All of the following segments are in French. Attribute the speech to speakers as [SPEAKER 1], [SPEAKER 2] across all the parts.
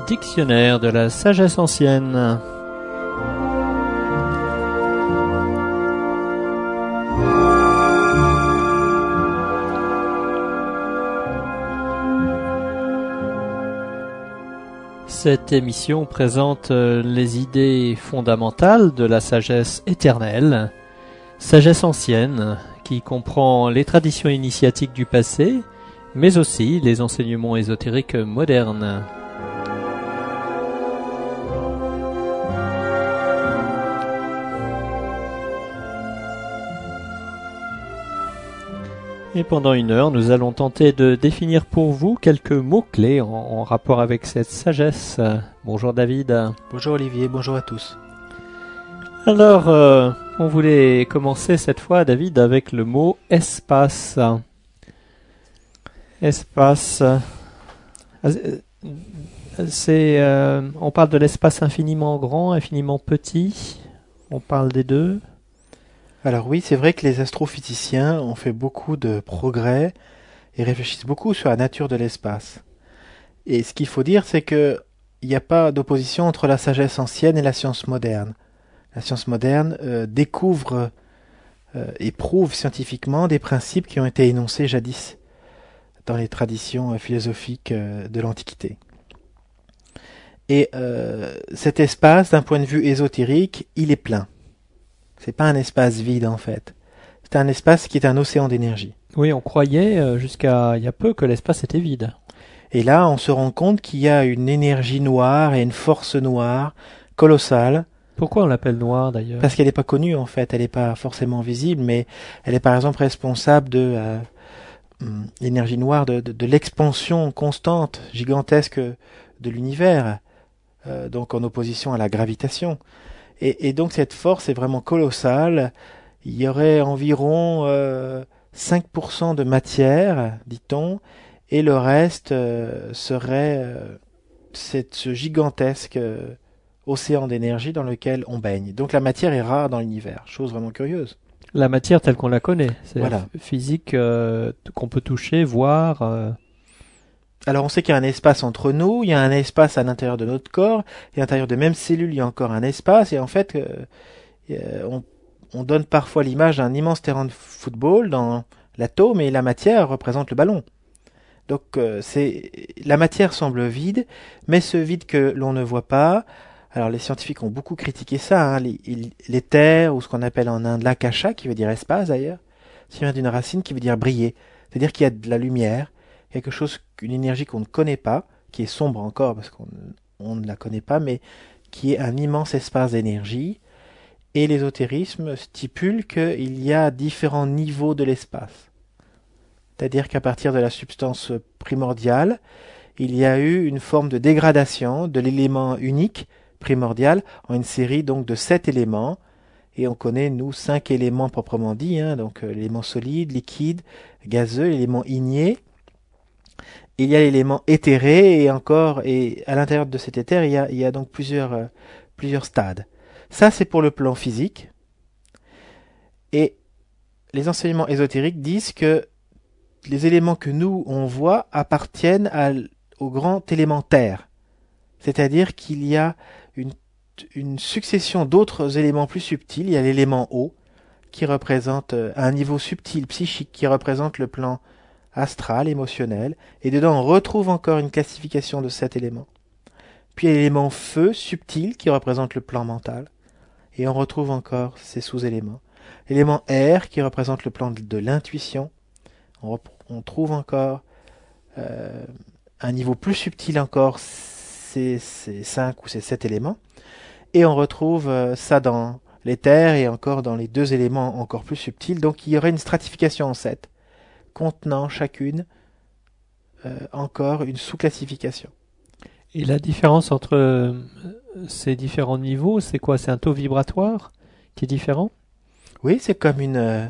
[SPEAKER 1] dictionnaire de la sagesse ancienne. Cette émission présente les idées fondamentales de la sagesse éternelle, sagesse ancienne, qui comprend les traditions initiatiques du passé, mais aussi les enseignements ésotériques modernes. Et pendant une heure, nous allons tenter de définir pour vous quelques mots-clés en rapport avec cette sagesse. Bonjour David.
[SPEAKER 2] Bonjour Olivier, bonjour à tous.
[SPEAKER 1] Alors, on voulait commencer cette fois, David, avec le mot espace. Espace. On parle de l'espace infiniment grand, infiniment petit. On parle des deux.
[SPEAKER 2] Alors oui, c'est vrai que les astrophysiciens ont fait beaucoup de progrès et réfléchissent beaucoup sur la nature de l'espace. Et ce qu'il faut dire, c'est qu'il n'y a pas d'opposition entre la sagesse ancienne et la science moderne. La science moderne découvre et prouve scientifiquement des principes qui ont été énoncés jadis dans les traditions philosophiques de l'Antiquité. Et cet espace, d'un point de vue ésotérique, il est plein. C'est pas un espace vide en fait. C'est un espace qui est un océan d'énergie.
[SPEAKER 1] Oui, on croyait jusqu'à il y a peu que l'espace était vide.
[SPEAKER 2] Et là, on se rend compte qu'il y a une énergie noire et une force noire colossale.
[SPEAKER 1] Pourquoi on l'appelle noire d'ailleurs ?
[SPEAKER 2] Parce qu'elle n'est pas connue en fait, elle n'est pas forcément visible, mais elle est par exemple responsable de l'énergie noire, de l'expansion constante, gigantesque de l'univers, donc en opposition à la gravitation. Et donc cette force est vraiment colossale. Il y aurait environ 5% de matière, dit-on, et le reste serait ce gigantesque océan d'énergie dans lequel on baigne. Donc la matière est rare dans l'univers, chose vraiment curieuse.
[SPEAKER 1] La matière telle qu'on la connaît, c'est
[SPEAKER 2] voilà.
[SPEAKER 1] Physique qu'on peut toucher, voir.
[SPEAKER 2] Alors on sait qu'il y a un espace entre nous, il y a un espace à l'intérieur de notre corps, et à l'intérieur de même cellule, il y a encore un espace, et en fait, on donne parfois l'image d'un immense terrain de football dans l'atome, et la matière représente le ballon. Donc la matière semble vide, mais ce vide que l'on ne voit pas, alors les scientifiques ont beaucoup critiqué ça, l'éther, ou ce qu'on appelle en Inde l'akasha, qui veut dire espace d'ailleurs, ça vient d'une racine qui veut dire briller, c'est-à-dire qu'il y a de la lumière, quelque chose, une énergie qu'on ne connaît pas, qui est sombre encore parce qu'on ne la connaît pas, mais qui est un immense espace d'énergie. Et l'ésotérisme stipule qu'il y a différents niveaux de l'espace. C'est-à-dire qu'à partir de la substance primordiale, il y a eu une forme de dégradation de l'élément unique primordial en une série donc de 7 éléments. Et on connaît, nous, 5 éléments proprement dit, donc l'élément solide, liquide, gazeux, l'élément igné. Il y a l'élément éthéré et à l'intérieur de cet éther, il y a donc plusieurs stades. Ça, c'est pour le plan physique. Et les enseignements ésotériques disent que les éléments que nous, on voit, appartiennent au grand élément terre. C'est-à-dire qu'il y a une succession d'autres éléments plus subtils. Il y a l'élément eau, qui représente un niveau subtil, psychique, qui représente le plan astral, émotionnel, et dedans on retrouve encore une classification de 7 éléments. Puis il y a l'élément feu, subtil, qui représente le plan mental, et on retrouve encore ces sous-éléments. L'élément air, qui représente le plan de l'intuition, on trouve encore un niveau plus subtil encore, ces 5 ou ces 7 éléments, et on retrouve ça dans l'éther et encore dans les 2 éléments encore plus subtils, donc il y aurait une stratification en 7. Contenant chacune encore une sous-classification.
[SPEAKER 1] Et la différence entre ces différents niveaux, c'est quoi ? C'est un taux vibratoire qui est différent ?
[SPEAKER 2] Oui, c'est comme une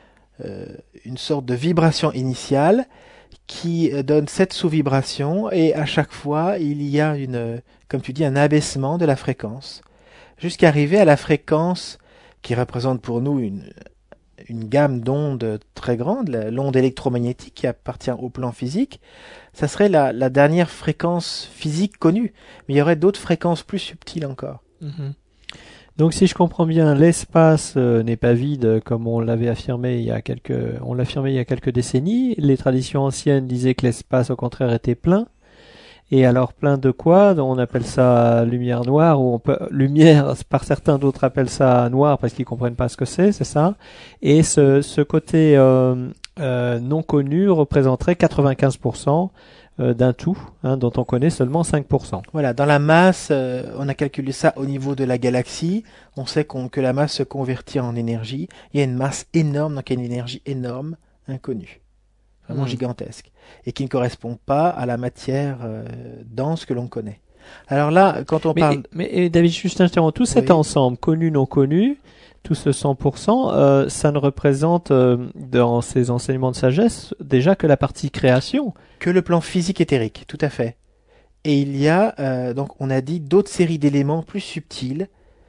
[SPEAKER 2] sorte de vibration initiale qui donne 7 sous-vibrations et à chaque fois, il y a comme tu dis, un abaissement de la fréquence jusqu'à arriver à la fréquence qui représente pour nous une gamme d'ondes très grande, l'onde électromagnétique qui appartient au plan physique, ça serait la dernière fréquence physique connue. Mais il y aurait d'autres fréquences plus subtiles encore.
[SPEAKER 1] Mhm. Donc si je comprends bien, l'espace n'est pas vide comme on l'affirmé il y a quelques décennies. Les traditions anciennes disaient que l'espace au contraire était plein. Et alors plein de quoi? On appelle ça lumière noire, ou lumière par certains, d'autres appellent ça noir parce qu'ils comprennent pas ce que c'est ça. Et ce côté non connu représenterait 95% d'un tout, dont on connaît seulement 5%.
[SPEAKER 2] Voilà, dans la masse, on a calculé ça au niveau de la galaxie. On sait que la masse se convertit en énergie. Il y a une masse énorme, donc il y a une énergie énorme, inconnue, vraiment gigantesque, et qui ne correspond pas à la matière dense que l'on connaît. Alors là, quand on parle...
[SPEAKER 1] Mais David, juste interromps, tout cet ensemble, connu, non connu, tout ce 100%, ça ne représente dans ces enseignements de sagesse déjà que la partie création.
[SPEAKER 2] Que le plan physique éthérique, tout à fait. Et il y a, donc on a dit, d'autres séries d'éléments plus subtils.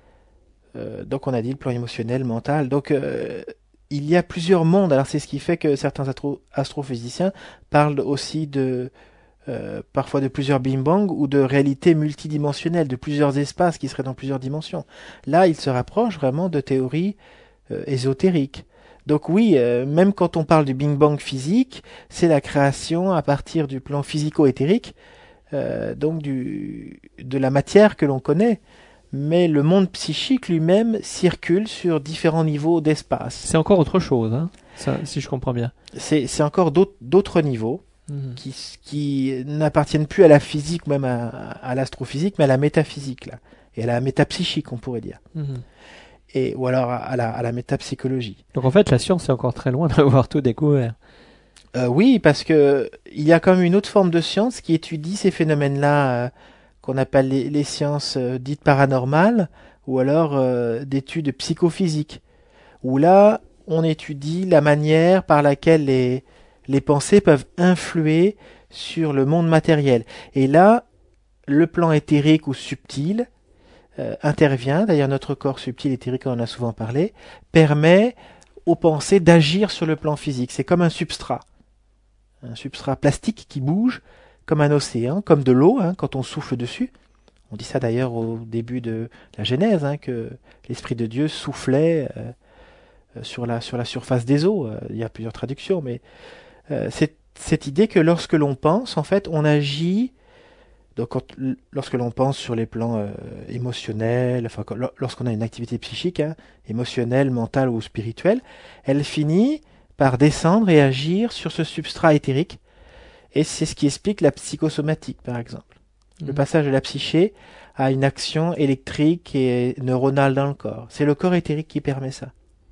[SPEAKER 2] Donc on a dit le plan émotionnel, mental. Donc il y a plusieurs mondes. Alors c'est ce qui fait que certains astrophysiciens parlent aussi parfois de plusieurs Big Bang ou de réalités multidimensionnelles, de plusieurs espaces qui seraient dans plusieurs dimensions. Là, il se rapproche vraiment de théories ésotériques. Donc oui, même quand on parle du Big Bang physique, c'est la création à partir du plan physico-éthérique, donc de la matière que l'on connaît. Mais le monde psychique lui-même circule sur différents niveaux d'espace.
[SPEAKER 1] C'est encore autre chose, ça, si je comprends bien.
[SPEAKER 2] C'est encore d'autres niveaux qui n'appartiennent plus à la physique ou même à l'astrophysique, mais à la métaphysique là, et à la métapsychique, on pourrait dire. Ou alors à la métapsychologie.
[SPEAKER 1] Donc en fait, la science est encore très loin d'avoir tout découvert.
[SPEAKER 2] Oui, parce que il y a quand même une autre forme de science qui étudie ces phénomènes-là qu'on appelle les sciences dites paranormales, ou alors d'études psychophysiques, où là, on étudie la manière par laquelle les pensées peuvent influer sur le monde matériel. Et là, le plan éthérique ou subtil intervient, d'ailleurs notre corps subtil éthérique, on en a souvent parlé, permet aux pensées d'agir sur le plan physique. C'est comme un substrat plastique qui bouge, comme un océan, comme de l'eau, quand on souffle dessus. On dit ça d'ailleurs au début de la Genèse, que l'Esprit de Dieu soufflait sur la surface des eaux. Il y a plusieurs traductions, mais c'est cette idée que lorsque l'on pense, en fait, on agit. Donc, lorsque l'on pense sur les plans émotionnels, enfin, lorsqu'on a une activité psychique, émotionnelle, mentale ou spirituelle, elle finit par descendre et agir sur ce substrat éthérique. Et c'est ce qui explique la psychosomatique, par exemple. Le passage de la psyché à une action électrique et neuronale dans le corps. C'est le corps éthérique qui permet ça.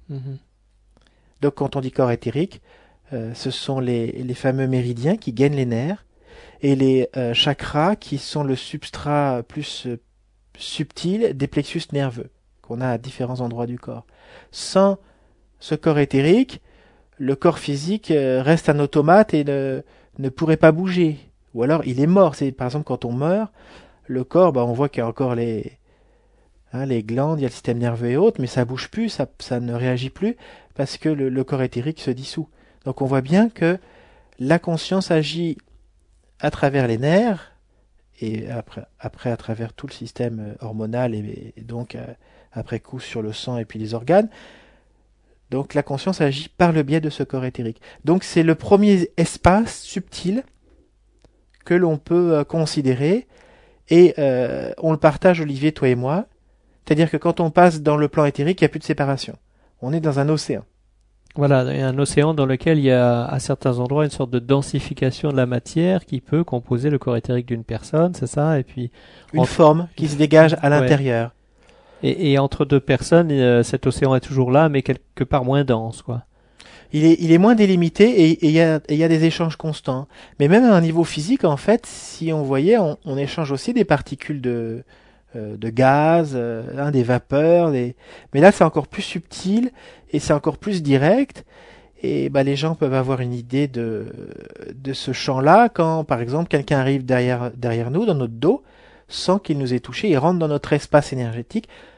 [SPEAKER 2] Donc, quand on dit corps éthérique, ce sont les fameux méridiens qui gainent les nerfs, et les chakras qui sont le substrat plus subtil des plexus nerveux qu'on a à différents endroits du corps. Sans ce corps éthérique, le corps physique reste un automate et ne pourrait pas bouger. Ou alors il est mort. C'est, par exemple, quand on meurt, le corps, on voit qu'il y a encore les glandes, il y a le système nerveux et autres, mais ça bouge plus, ça ne réagit plus parce que le corps éthérique se dissout. Donc on voit bien que la conscience agit à travers les nerfs et après à travers tout le système hormonal et donc après coup sur le sang et puis les organes. Donc la conscience agit par le biais de ce corps éthérique. Donc c'est le premier espace subtil que l'on peut considérer et on le partage, Olivier, toi et moi. C'est-à-dire que quand on passe dans le plan éthérique, il n'y a plus de séparation. On est dans un océan.
[SPEAKER 1] Voilà, il y a un océan dans lequel il y a à certains endroits une sorte de densification de la matière qui peut composer le corps éthérique d'une personne, c'est ça? Et puis
[SPEAKER 2] une forme qui se dégage à l'intérieur.
[SPEAKER 1] Et entre deux personnes, cet océan est toujours là, mais quelque part moins dense, quoi.
[SPEAKER 2] Il est moins délimité et il y a des échanges constants. Mais même à un niveau physique, en fait, si on voyait, on échange aussi des particules de gaz, des vapeurs, mais là c'est encore plus subtil et c'est encore plus direct et les gens peuvent avoir une idée de ce champ-là quand par exemple quelqu'un arrive derrière nous, dans notre dos, sans qu'il nous ait touché, il rentre dans notre espace énergétique,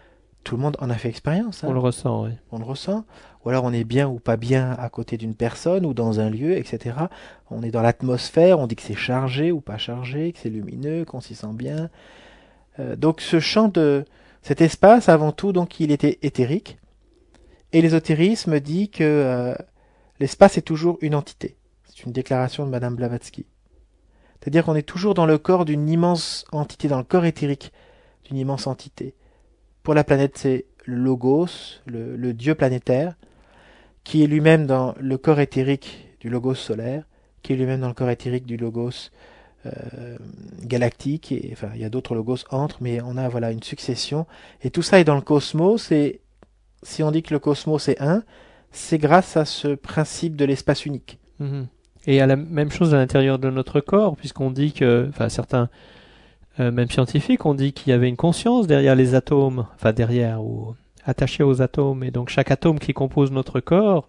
[SPEAKER 2] tout le monde en a fait expérience. Hein.
[SPEAKER 1] On le ressent, oui.
[SPEAKER 2] On le ressent. Ou alors on est bien ou pas bien à côté d'une personne ou dans un lieu, etc. On est dans l'atmosphère, on dit que c'est chargé ou pas chargé, que c'est lumineux, qu'on s'y sent bien. Donc ce champ de cet espace, avant tout, donc il était éthérique. Et l'ésotérisme dit que l'espace est toujours une entité. C'est une déclaration de Madame Blavatsky. C'est-à-dire qu'on est toujours dans le corps d'une immense entité, dans le corps éthérique d'une immense entité. Pour la planète, c'est le Logos, le Dieu planétaire, qui est lui-même dans le corps éthérique du Logos solaire, qui est lui-même dans le corps éthérique du Logos galactique. Et, enfin, il y a d'autres Logos entre, mais on a voilà une succession. Et tout ça est dans le cosmos. Et si on dit que le cosmos est un, c'est grâce à ce principe de l'espace unique.
[SPEAKER 1] Mhm. Et à la même chose à l'intérieur de notre corps, puisqu'on dit que, enfin certains, même scientifiques, ont dit qu'il y avait une conscience derrière les atomes, enfin derrière ou attaché aux atomes, et donc chaque atome qui compose notre corps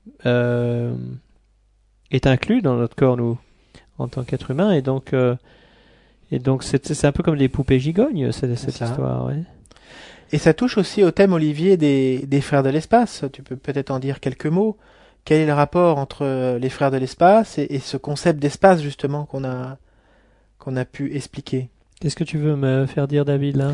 [SPEAKER 1] est inclus dans notre corps, nous, en tant qu'être humain, et donc c'est un peu comme les poupées gigognes, cette histoire, ouais.
[SPEAKER 2] Et ça touche aussi au thème, Olivier, des frères de l'espace. Tu peux peut-être en dire quelques mots. Quel est le rapport entre les frères de l'espace et ce concept d'espace, justement, qu'on a pu expliquer?
[SPEAKER 1] Qu'est-ce que tu veux me faire dire, David, là?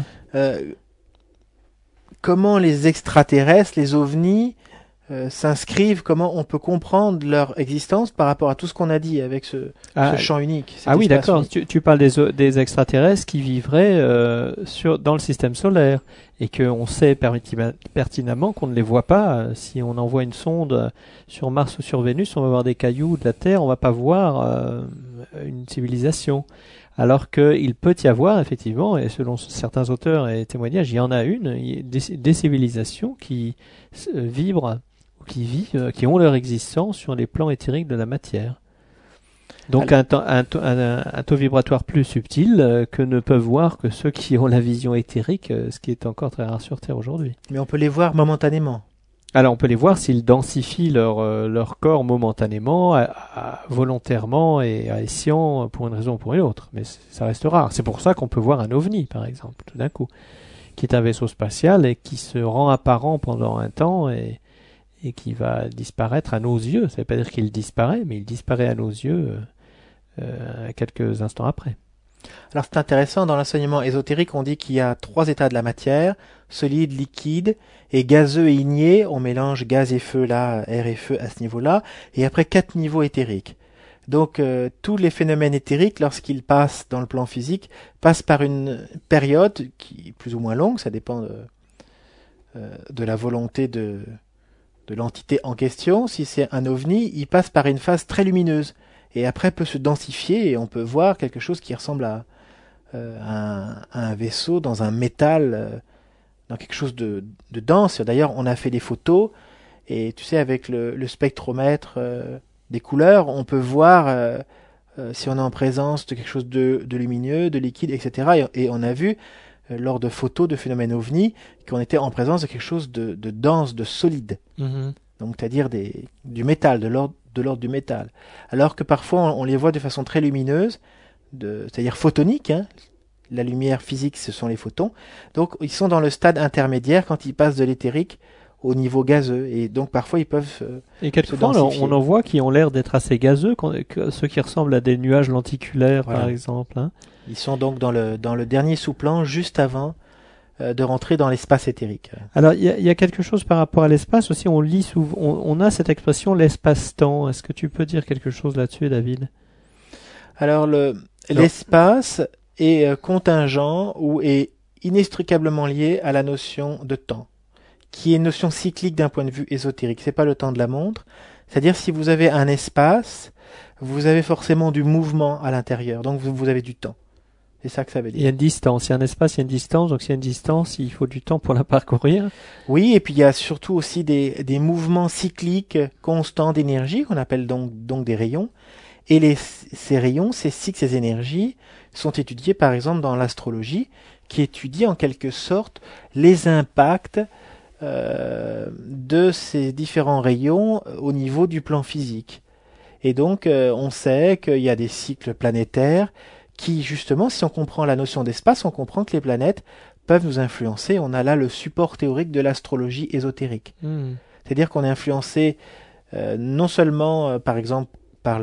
[SPEAKER 2] Comment les extraterrestres, les ovnis, s'inscrivent, comment on peut comprendre leur existence par rapport à tout ce qu'on a dit avec ce champ unique.
[SPEAKER 1] Ah oui, d'accord. Tu parles des extraterrestres qui vivraient dans le système solaire et qu'on sait pertinemment qu'on ne les voit pas. Si on envoie une sonde sur Mars ou sur Vénus, on va voir des cailloux de la Terre, on va pas voir une civilisation. Alors qu'il peut y avoir, effectivement, et selon certains auteurs et témoignages, il y en a des civilisations qui vibrent, qui vivent, qui ont leur existence sur les plans éthériques de la matière. Donc un taux vibratoire plus subtil que ne peuvent voir que ceux qui ont la vision éthérique, ce qui est encore très rare sur Terre aujourd'hui.
[SPEAKER 2] Mais on peut les voir momentanément.
[SPEAKER 1] Alors on peut les voir s'ils densifient leur corps momentanément, volontairement et à escient pour une raison ou pour une autre. Mais ça reste rare. C'est pour ça qu'on peut voir un ovni, par exemple, tout d'un coup, qui est un vaisseau spatial et qui se rend apparent pendant un temps et qui va disparaître à nos yeux. Ça ne veut pas dire qu'il disparaît, mais il disparaît à nos yeux quelques instants après.
[SPEAKER 2] Alors c'est intéressant, dans l'enseignement ésotérique, on dit qu'il y a 3 états de la matière, solide, liquide, et gazeux et igné. On mélange gaz et feu là, air et feu à ce niveau-là, et après 4 niveaux éthériques. Donc tous les phénomènes éthériques, lorsqu'ils passent dans le plan physique, passent par une période qui est plus ou moins longue, ça dépend de la volonté de l'entité en question. Si c'est un ovni, il passe par une phase très lumineuse. Et après peut se densifier et on peut voir quelque chose qui ressemble à un vaisseau dans un métal, dans quelque chose de dense. D'ailleurs, on a fait des photos et tu sais, avec le spectromètre des couleurs, on peut voir si on est en présence de quelque chose de lumineux, de liquide, etc. Et on a vu lors de photos de phénomènes ovnis qu'on était en présence de quelque chose de dense, de solide.
[SPEAKER 1] Mm-hmm.
[SPEAKER 2] Donc, c'est-à-dire du métal, de l'ordre du métal. Alors que parfois, on les voit de façon très lumineuse, c'est-à-dire photonique. Hein. La lumière physique, ce sont les photons. Donc, ils sont dans le stade intermédiaire quand ils passent de l'éthérique au niveau gazeux. Et donc, parfois, ils peuvent
[SPEAKER 1] et quelquefois, on en voit qui ont l'air d'être assez gazeux, ceux qui ressemblent à des nuages lenticulaires, voilà. Par exemple. Hein.
[SPEAKER 2] Ils sont donc dans le dernier sous-plan, juste avant de rentrer dans l'espace éthérique.
[SPEAKER 1] Alors, il y a quelque chose par rapport à l'espace aussi. On lit souvent, on a cette expression l'espace-temps. Est-ce que tu peux dire quelque chose là-dessus, David?
[SPEAKER 2] Alors, l'espace est contingent ou est inextricablement lié à la notion de temps, qui est une notion cyclique d'un point de vue ésotérique. C'est pas le temps de la montre. C'est-à-dire, si vous avez un espace, vous avez forcément du mouvement à l'intérieur. Donc, vous avez du temps. C'est ça que ça veut dire.
[SPEAKER 1] Il y a une distance. Il y a un espace, il y a une distance. Donc, s'il y a une distance, il faut du temps pour la parcourir.
[SPEAKER 2] Oui, et puis il y a surtout aussi des mouvements cycliques constants d'énergie, qu'on appelle donc des rayons. Et ces rayons, ces cycles, ces énergies sont étudiés, par exemple, dans l'astrologie, qui étudie en quelque sorte les impacts de ces différents rayons au niveau du plan physique. Et donc, on sait qu'il y a des cycles planétaires qui justement, si on comprend la notion d'espace, on comprend que les planètes peuvent nous influencer. On a là le support théorique de l'astrologie ésotérique. C'est-à-dire qu'on est influencé non seulement, par exemple, par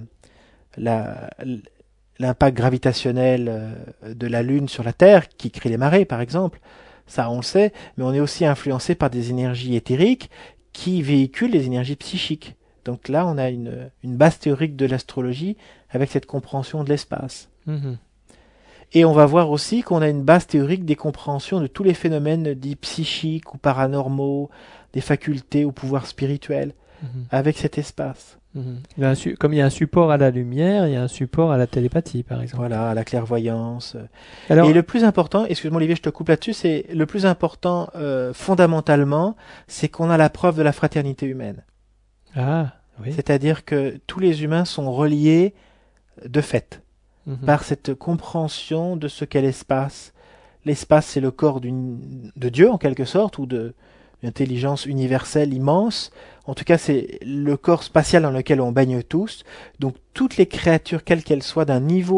[SPEAKER 2] l'impact gravitationnel de la Lune sur la Terre, qui crée les marées, par exemple, ça on le sait, mais on est aussi influencé par des énergies éthériques qui véhiculent les énergies psychiques. Donc là, on a une base théorique de l'astrologie avec cette compréhension de l'espace. Et on va voir aussi qu'on a une base théorique des compréhensions de tous les phénomènes dits psychiques ou paranormaux, des facultés ou pouvoirs spirituels, avec cet espace.
[SPEAKER 1] Comme il y a un support à la lumière, il y a un support à la télépathie, par exemple.
[SPEAKER 2] Voilà, à la clairvoyance.
[SPEAKER 1] Alors,
[SPEAKER 2] et le plus important, excuse-moi Olivier, je te coupe là-dessus, c'est le plus important fondamentalement, c'est qu'on a la preuve de la fraternité humaine.
[SPEAKER 1] Ah, oui.
[SPEAKER 2] C'est-à-dire que tous les humains sont reliés de fait par cette compréhension de ce qu'est l'espace. L'espace, c'est le corps de Dieu, en quelque sorte, ou d'une intelligence universelle immense. En tout cas, c'est le corps spatial dans lequel on baigne tous. Donc, toutes les créatures, quelles qu'elles soient, d'un niveau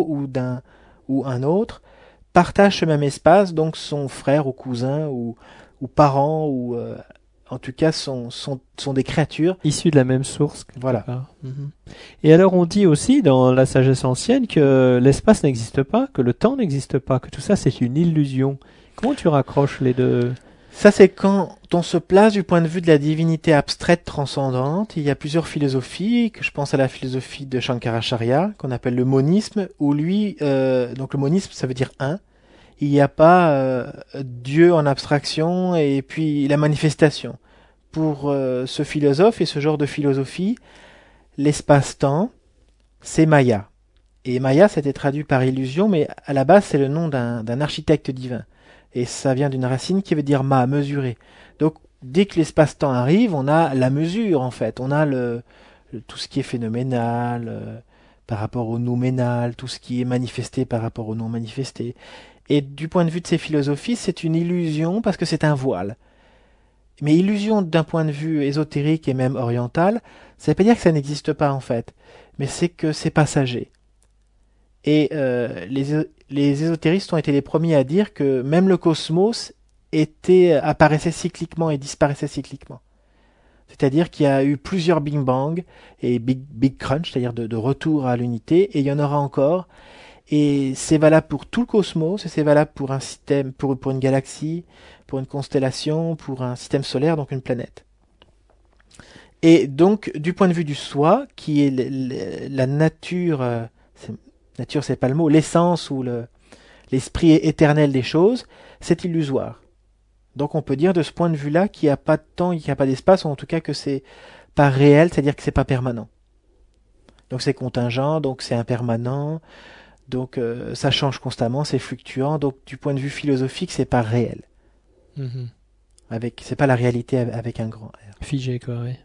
[SPEAKER 2] ou un autre, partagent ce même espace, donc sont frères ou cousins ou parents ou en tout cas sont des créatures
[SPEAKER 1] issues de la même source.
[SPEAKER 2] Voilà.
[SPEAKER 1] Et alors on dit aussi dans la sagesse ancienne que l'espace n'existe pas, que le temps n'existe pas, que tout ça c'est une illusion. Comment tu raccroches les deux?
[SPEAKER 2] Ça, c'est quand on se place du point de vue de la divinité abstraite transcendante. Il y a plusieurs philosophies, que je pense à la philosophie de Shankaracharya, qu'on appelle le monisme, où lui, donc le monisme, ça veut dire un. Il n'y a pas Dieu en abstraction et puis la manifestation. Pour ce philosophe et ce genre de philosophie, l'espace-temps, c'est Maya. Et Maya, c'était traduit par illusion, mais à la base, c'est le nom d'un architecte divin. Et ça vient d'une racine qui veut dire ma, mesurer. Donc, dès que l'espace-temps arrive, on a la mesure, en fait. On a tout ce qui est phénoménal par rapport au nouménal, tout ce qui est manifesté par rapport au non manifesté. Et du point de vue de ces philosophies, c'est une illusion parce que c'est un voile. Mais illusion d'un point de vue ésotérique et même oriental, ça ne veut pas dire que ça n'existe pas, en fait. Mais c'est que c'est passager. Et les ésotéristes ont été les premiers à dire que même le cosmos apparaissait cycliquement et disparaissait cycliquement. C'est-à-dire qu'il y a eu plusieurs Big Bang et Big Crunch, c'est-à-dire de retour à l'unité, et il y en aura encore. Et c'est valable pour tout le cosmos, et c'est valable pour un système, pour une galaxie, pour une constellation, pour un système solaire, donc une planète. Et donc, du point de vue du soi, qui est la nature, nature c'est pas le mot, l'essence ou l'esprit éternel des choses, c'est illusoire. Donc on peut dire de ce point de vue-là qu'il n'y a pas de temps, qu'il n'y a pas d'espace, ou en tout cas que c'est pas réel, c'est-à-dire que c'est pas permanent. Donc c'est contingent, donc c'est impermanent, donc ça change constamment, c'est fluctuant, donc du point de vue philosophique, c'est pas réel. C'est pas la réalité avec un grand R.
[SPEAKER 1] Figé, quoi, oui.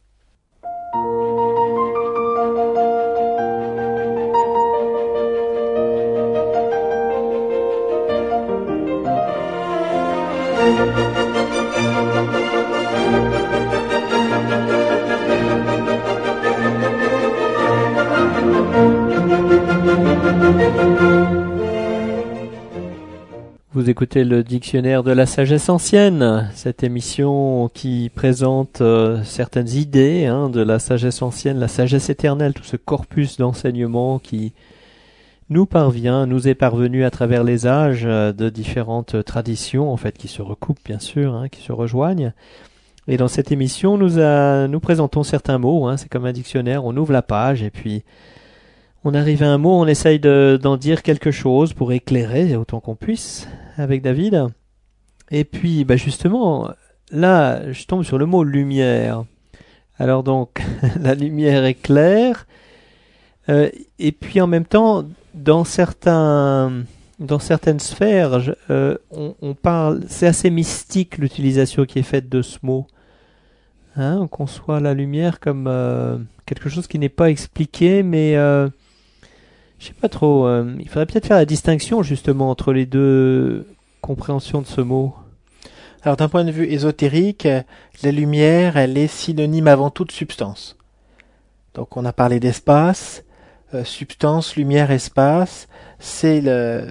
[SPEAKER 1] Vous écoutez le dictionnaire de la sagesse ancienne, cette émission qui présente certaines idées de la sagesse ancienne, la sagesse éternelle, tout ce corpus d'enseignement qui nous est parvenu à travers les âges de différentes traditions, en fait, qui se recoupent bien sûr, qui se rejoignent. Et dans cette émission, nous présentons certains mots, c'est comme un dictionnaire, on ouvre la page et puis on arrive à un mot, on essaye d'en dire quelque chose pour éclairer autant qu'on puisse avec David. Et puis, justement, là, je tombe sur le mot lumière. Alors donc, la lumière éclaire. Et puis en même temps, dans certaines sphères, on parle, c'est assez mystique l'utilisation qui est faite de ce mot. On conçoit la lumière comme quelque chose qui n'est pas expliqué, mais je sais pas trop. Il faudrait peut-être faire la distinction justement entre les deux compréhensions de ce mot.
[SPEAKER 2] Alors d'un point de vue ésotérique, la lumière, elle est synonyme avant tout de substance. Donc on a parlé d'espace, substance, lumière, espace, c'est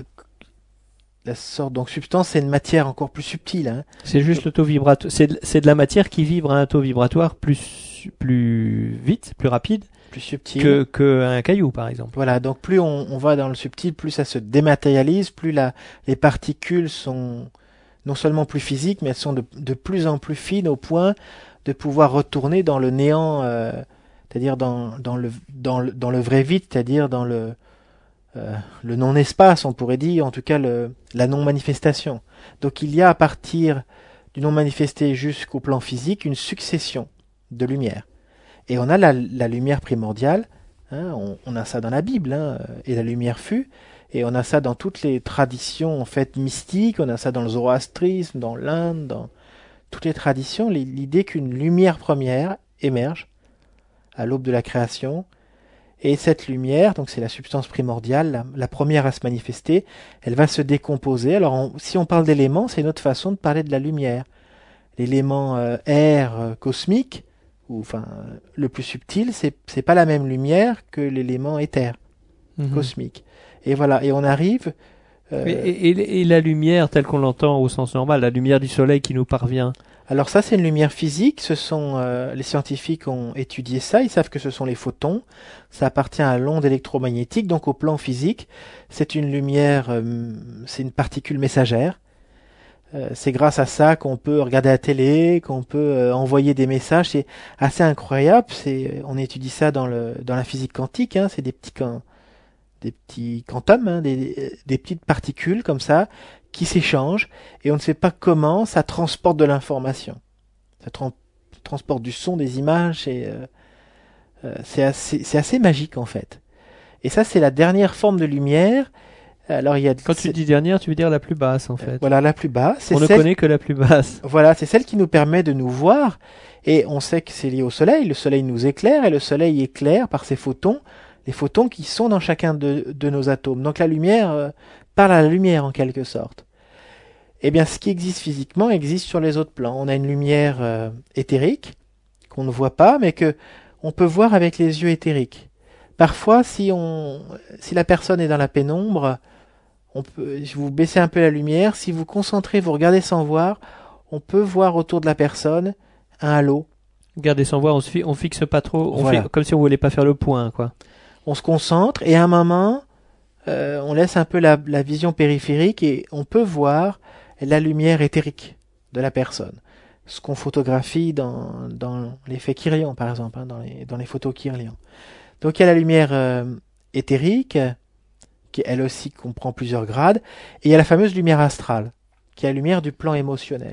[SPEAKER 2] la sorte. Donc substance, c'est une matière encore plus subtile. Hein.
[SPEAKER 1] C'est juste le taux vibratoire. C'est de la matière qui vibre à un taux vibratoire plus vite, plus rapide
[SPEAKER 2] plus subtil
[SPEAKER 1] que un caillou, par exemple.
[SPEAKER 2] Voilà, donc plus on va dans le subtil, plus ça se dématérialise, plus les particules sont non seulement plus physiques, mais elles sont de plus en plus fines au point de pouvoir retourner dans le néant, c'est-à-dire dans le vrai vide, c'est-à-dire dans le non-espace, on pourrait dire, en tout cas la non-manifestation. Donc il y a à partir du non-manifesté jusqu'au plan physique une succession de lumière. Et on a la lumière primordiale, hein, on a ça dans la Bible, hein, et la lumière fut, et on a ça dans toutes les traditions en fait mystiques, on a ça dans le zoroastrisme, dans l'Inde, dans toutes les traditions, l'idée qu'une lumière première émerge à l'aube de la création, et cette lumière, donc c'est la substance primordiale, la première à se manifester, elle va se décomposer. Alors si on parle d'éléments, c'est une autre façon de parler de la lumière. L'élément air cosmique, ou enfin le plus subtil, c'est pas la même lumière que l'élément éther cosmique. Et voilà, et on arrive.
[SPEAKER 1] Et la lumière telle qu'on l'entend au sens normal, la lumière du soleil qui nous parvient.
[SPEAKER 2] Alors ça, c'est une lumière physique. Ce sont les scientifiques ont étudié ça. Ils savent que ce sont les photons. Ça appartient à l'onde électromagnétique. Donc au plan physique, c'est une lumière, c'est une particule messagère. C'est grâce à ça qu'on peut regarder la télé, qu'on peut envoyer des messages. C'est assez incroyable. On étudie ça dans la physique quantique. Hein. C'est des petits quantums, hein, des petites particules comme ça qui s'échangent et on ne sait pas comment ça transporte de l'information. Ça transporte du son, des images et c'est assez magique en fait. Et ça c'est la dernière forme de lumière. Alors
[SPEAKER 1] quand tu dis dernière, tu veux dire la plus basse en fait.
[SPEAKER 2] Voilà, la plus basse.
[SPEAKER 1] On ne connaît que la plus basse.
[SPEAKER 2] Voilà, c'est celle qui nous permet de nous voir et on sait que c'est lié au soleil. Le soleil nous éclaire et le soleil éclaire par ses photons. Les photons qui sont dans chacun de nos atomes. Donc la lumière parle à la lumière en quelque sorte. Eh bien, ce qui existe physiquement existe sur les autres plans. On a une lumière éthérique qu'on ne voit pas, mais que on peut voir avec les yeux éthériques. Parfois, si la personne est dans la pénombre, vous baissez un peu la lumière. Si vous concentrez, vous regardez sans voir, on peut voir autour de la personne un halo.
[SPEAKER 1] Regardez sans voir, on fixe pas trop,
[SPEAKER 2] Voilà.
[SPEAKER 1] fait comme si on voulait pas faire le point, quoi.
[SPEAKER 2] On se concentre et à un moment, on laisse un peu la vision périphérique et on peut voir la lumière éthérique de la personne. Ce qu'on photographie dans l'effet Kirlian, par exemple, hein, dans les photos Kirlian. Donc il y a la lumière éthérique, qui elle aussi comprend plusieurs grades, et il y a la fameuse lumière astrale, qui est la lumière du plan émotionnel.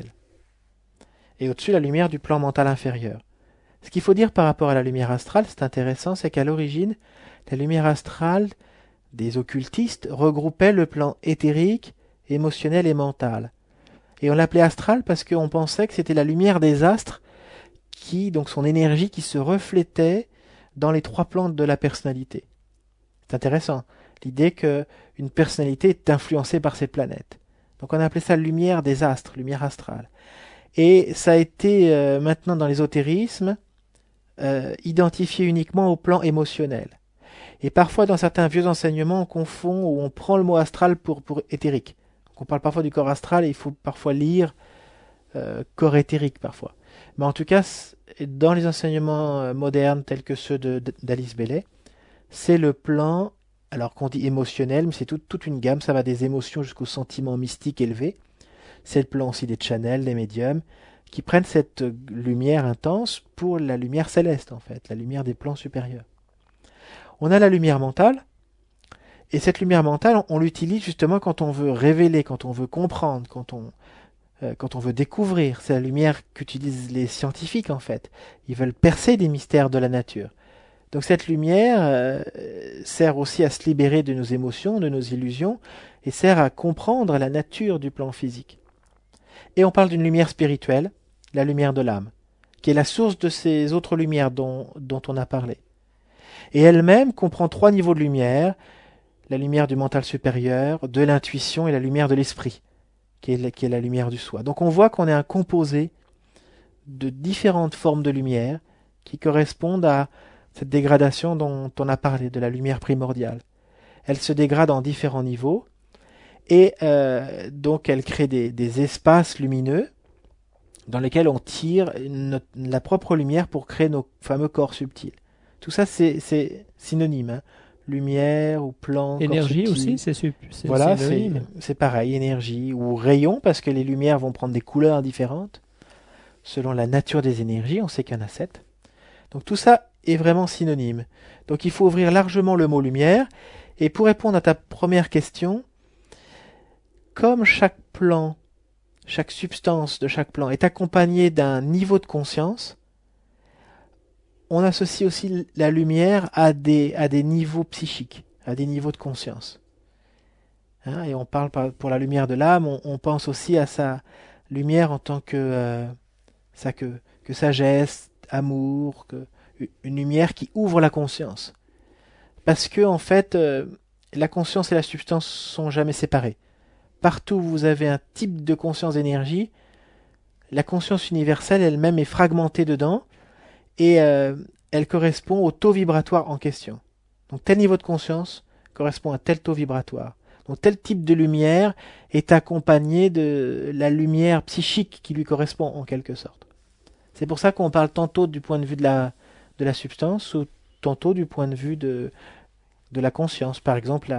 [SPEAKER 2] Et au-dessus, la lumière du plan mental inférieur. Ce qu'il faut dire par rapport à la lumière astrale, c'est intéressant, c'est qu'à l'origine, la lumière astrale des occultistes regroupait le plan éthérique, émotionnel et mental. Et on l'appelait astral parce qu'on pensait que c'était la lumière des astres, donc son énergie qui se reflétait dans les trois plans de la personnalité. C'est intéressant, l'idée qu'une personnalité est influencée par ses planètes. Donc on appelait ça lumière des astres, lumière astrale. Et ça a été maintenant dans l'ésotérisme identifié uniquement au plan émotionnel. Et parfois, dans certains vieux enseignements, on confond ou on prend le mot astral pour éthérique. Donc on parle parfois du corps astral et il faut parfois lire corps éthérique parfois. Mais en tout cas, dans les enseignements modernes tels que ceux d'Alice Bailey, c'est le plan, alors qu'on dit émotionnel, mais c'est toute une gamme, ça va des émotions jusqu'aux sentiments mystiques élevés. C'est le plan aussi des channels, des médiums, qui prennent cette lumière intense pour la lumière céleste en fait, la lumière des plans supérieurs. On a la lumière mentale, et cette lumière mentale, on l'utilise justement quand on veut révéler, quand on veut comprendre, quand on veut découvrir. C'est la lumière qu'utilisent les scientifiques en fait. Ils veulent percer des mystères de la nature. Donc cette lumière sert aussi à se libérer de nos émotions, de nos illusions, et sert à comprendre la nature du plan physique. Et on parle d'une lumière spirituelle, la lumière de l'âme, qui est la source de ces autres lumières dont on a parlé. Et elle-même comprend trois niveaux de lumière, la lumière du mental supérieur, de l'intuition et la lumière de l'esprit, qui est la lumière du soi. Donc on voit qu'on est un composé de différentes formes de lumière qui correspondent à cette dégradation dont on a parlé, de la lumière primordiale. Elle se dégrade en différents niveaux et donc elle crée des espaces lumineux dans lesquels on tire la propre lumière pour créer nos fameux corps subtils. Tout ça, c'est synonyme. Hein. Lumière ou plan,
[SPEAKER 1] Énergie
[SPEAKER 2] corps subtil.
[SPEAKER 1] aussi, c'est
[SPEAKER 2] Voilà,
[SPEAKER 1] synonyme.
[SPEAKER 2] c'est pareil, énergie ou rayon, parce que les lumières vont prendre des couleurs différentes selon la nature des énergies. On sait qu'il y en a 7. Donc tout ça est vraiment synonyme. Donc il faut ouvrir largement le mot lumière. Et pour répondre à ta première question, comme chaque plan, chaque substance de chaque plan est accompagnée d'un niveau de conscience, on associe aussi la lumière à des niveaux psychiques, à des niveaux de conscience. Hein, et on parle pour la lumière de l'âme, on pense aussi à sa lumière en tant que sagesse, amour, une lumière qui ouvre la conscience. Parce que en fait, la conscience et la substance sont jamais séparées. Partout où vous avez un type de conscience d'énergie, la conscience universelle elle-même est fragmentée dedans et elle correspond au taux vibratoire en question. Donc tel niveau de conscience correspond à tel taux vibratoire. Donc tel type de lumière est accompagné de la lumière psychique qui lui correspond en quelque sorte. C'est pour ça qu'on parle tantôt du point de vue de la substance ou tantôt du point de vue de la conscience. Par exemple,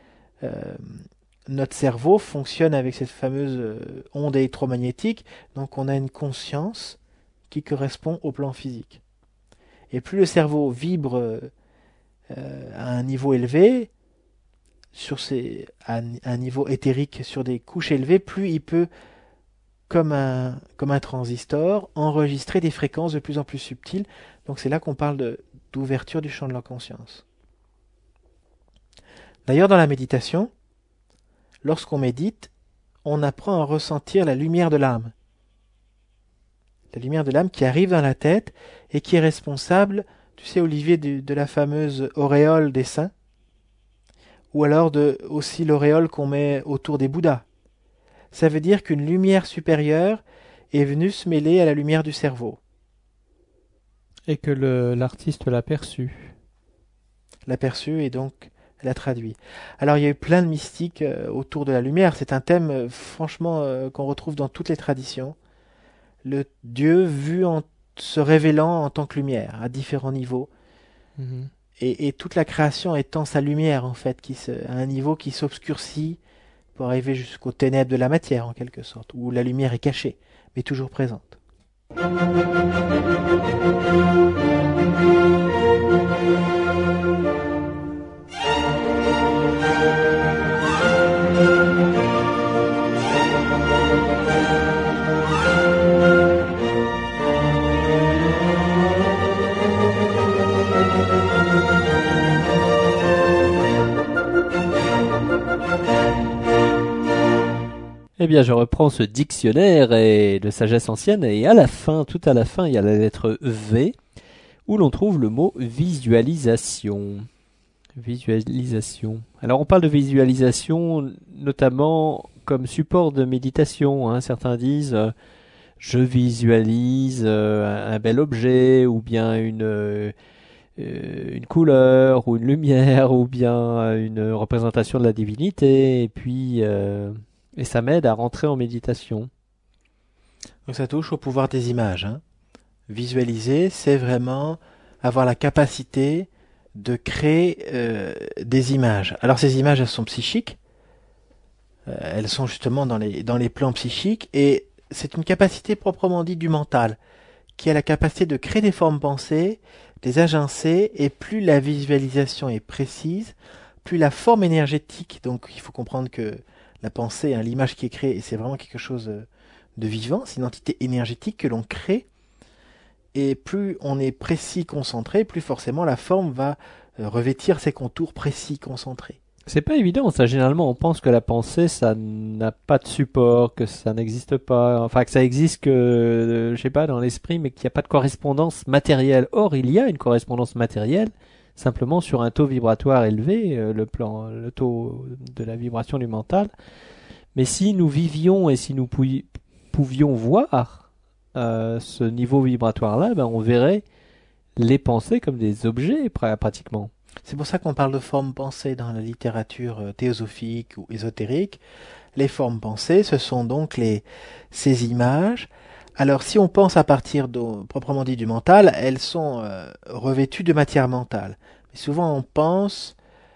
[SPEAKER 2] notre cerveau fonctionne avec cette fameuse onde électromagnétique, donc on a une conscience qui correspond au plan physique. Et plus le cerveau vibre à un niveau élevé, à un niveau éthérique sur des couches élevées, plus il peut, comme un transistor, enregistrer des fréquences de plus en plus subtiles. Donc c'est là qu'on parle d'ouverture du champ de la conscience. D'ailleurs, dans la méditation, lorsqu'on médite, on apprend à ressentir la lumière de l'âme. La lumière de l'âme qui arrive dans la tête et qui est responsable, tu sais Olivier, de la fameuse auréole des saints, ou alors aussi l'auréole qu'on met autour des Bouddhas. Ça veut dire qu'une lumière supérieure est venue se mêler à la lumière du cerveau.
[SPEAKER 1] Et que l'artiste l'a perçu.
[SPEAKER 2] L'a perçu et donc l'a traduit. Alors il y a eu plein de mystiques autour de la lumière. C'est un thème franchement qu'on retrouve dans toutes les traditions. Le Dieu vu se révélant en tant que lumière à différents niveaux.
[SPEAKER 1] Mm-hmm.
[SPEAKER 2] Et toute la création étant sa lumière en fait, à un niveau qui s'obscurcit pour arriver jusqu'aux ténèbres de la matière en quelque sorte, où la lumière est cachée, mais toujours présente.
[SPEAKER 1] Eh bien, je reprends ce dictionnaire de sagesse ancienne et à la fin, tout à la fin, il y a la lettre V où l'on trouve le mot visualisation. Visualisation. Alors, on parle de visualisation notamment comme support de méditation. Hein. Certains disent je visualise un bel objet ou bien une couleur ou une lumière ou bien une représentation de la divinité et puis et ça m'aide à rentrer en méditation.
[SPEAKER 2] Donc ça touche au pouvoir des images. Hein. Visualiser, c'est vraiment avoir la capacité de créer des images. Alors ces images, elles sont psychiques. Elles sont justement dans les plans psychiques et c'est une capacité proprement dite du mental qui a la capacité de créer des formes pensées, les agencer et plus la visualisation est précise, plus la forme énergétique, donc il faut comprendre que la pensée, hein, l'image qui est créée, c'est vraiment quelque chose de vivant, c'est une entité énergétique que l'on crée, et plus on est précis, concentré, plus forcément la forme va revêtir ses contours précis, concentrés.
[SPEAKER 1] C'est pas évident, ça. Généralement, on pense que la pensée, ça n'a pas de support, que ça n'existe pas, enfin que ça existe que, je sais pas, dans l'esprit, mais qu'il n'y a pas de correspondance matérielle. Or, il y a une correspondance matérielle, simplement sur un taux vibratoire élevé, le taux de la vibration du mental. Mais si nous vivions et si nous pouvions voir ce niveau vibratoire-là, ben on verrait les pensées comme des objets pratiquement.
[SPEAKER 2] C'est pour ça qu'on parle de formes pensées dans la littérature théosophique ou ésotérique. Les formes pensées, ce sont donc ces images. Alors si on pense à partir proprement dit du mental, elles sont revêtues de matière mentale. Mais souvent on pense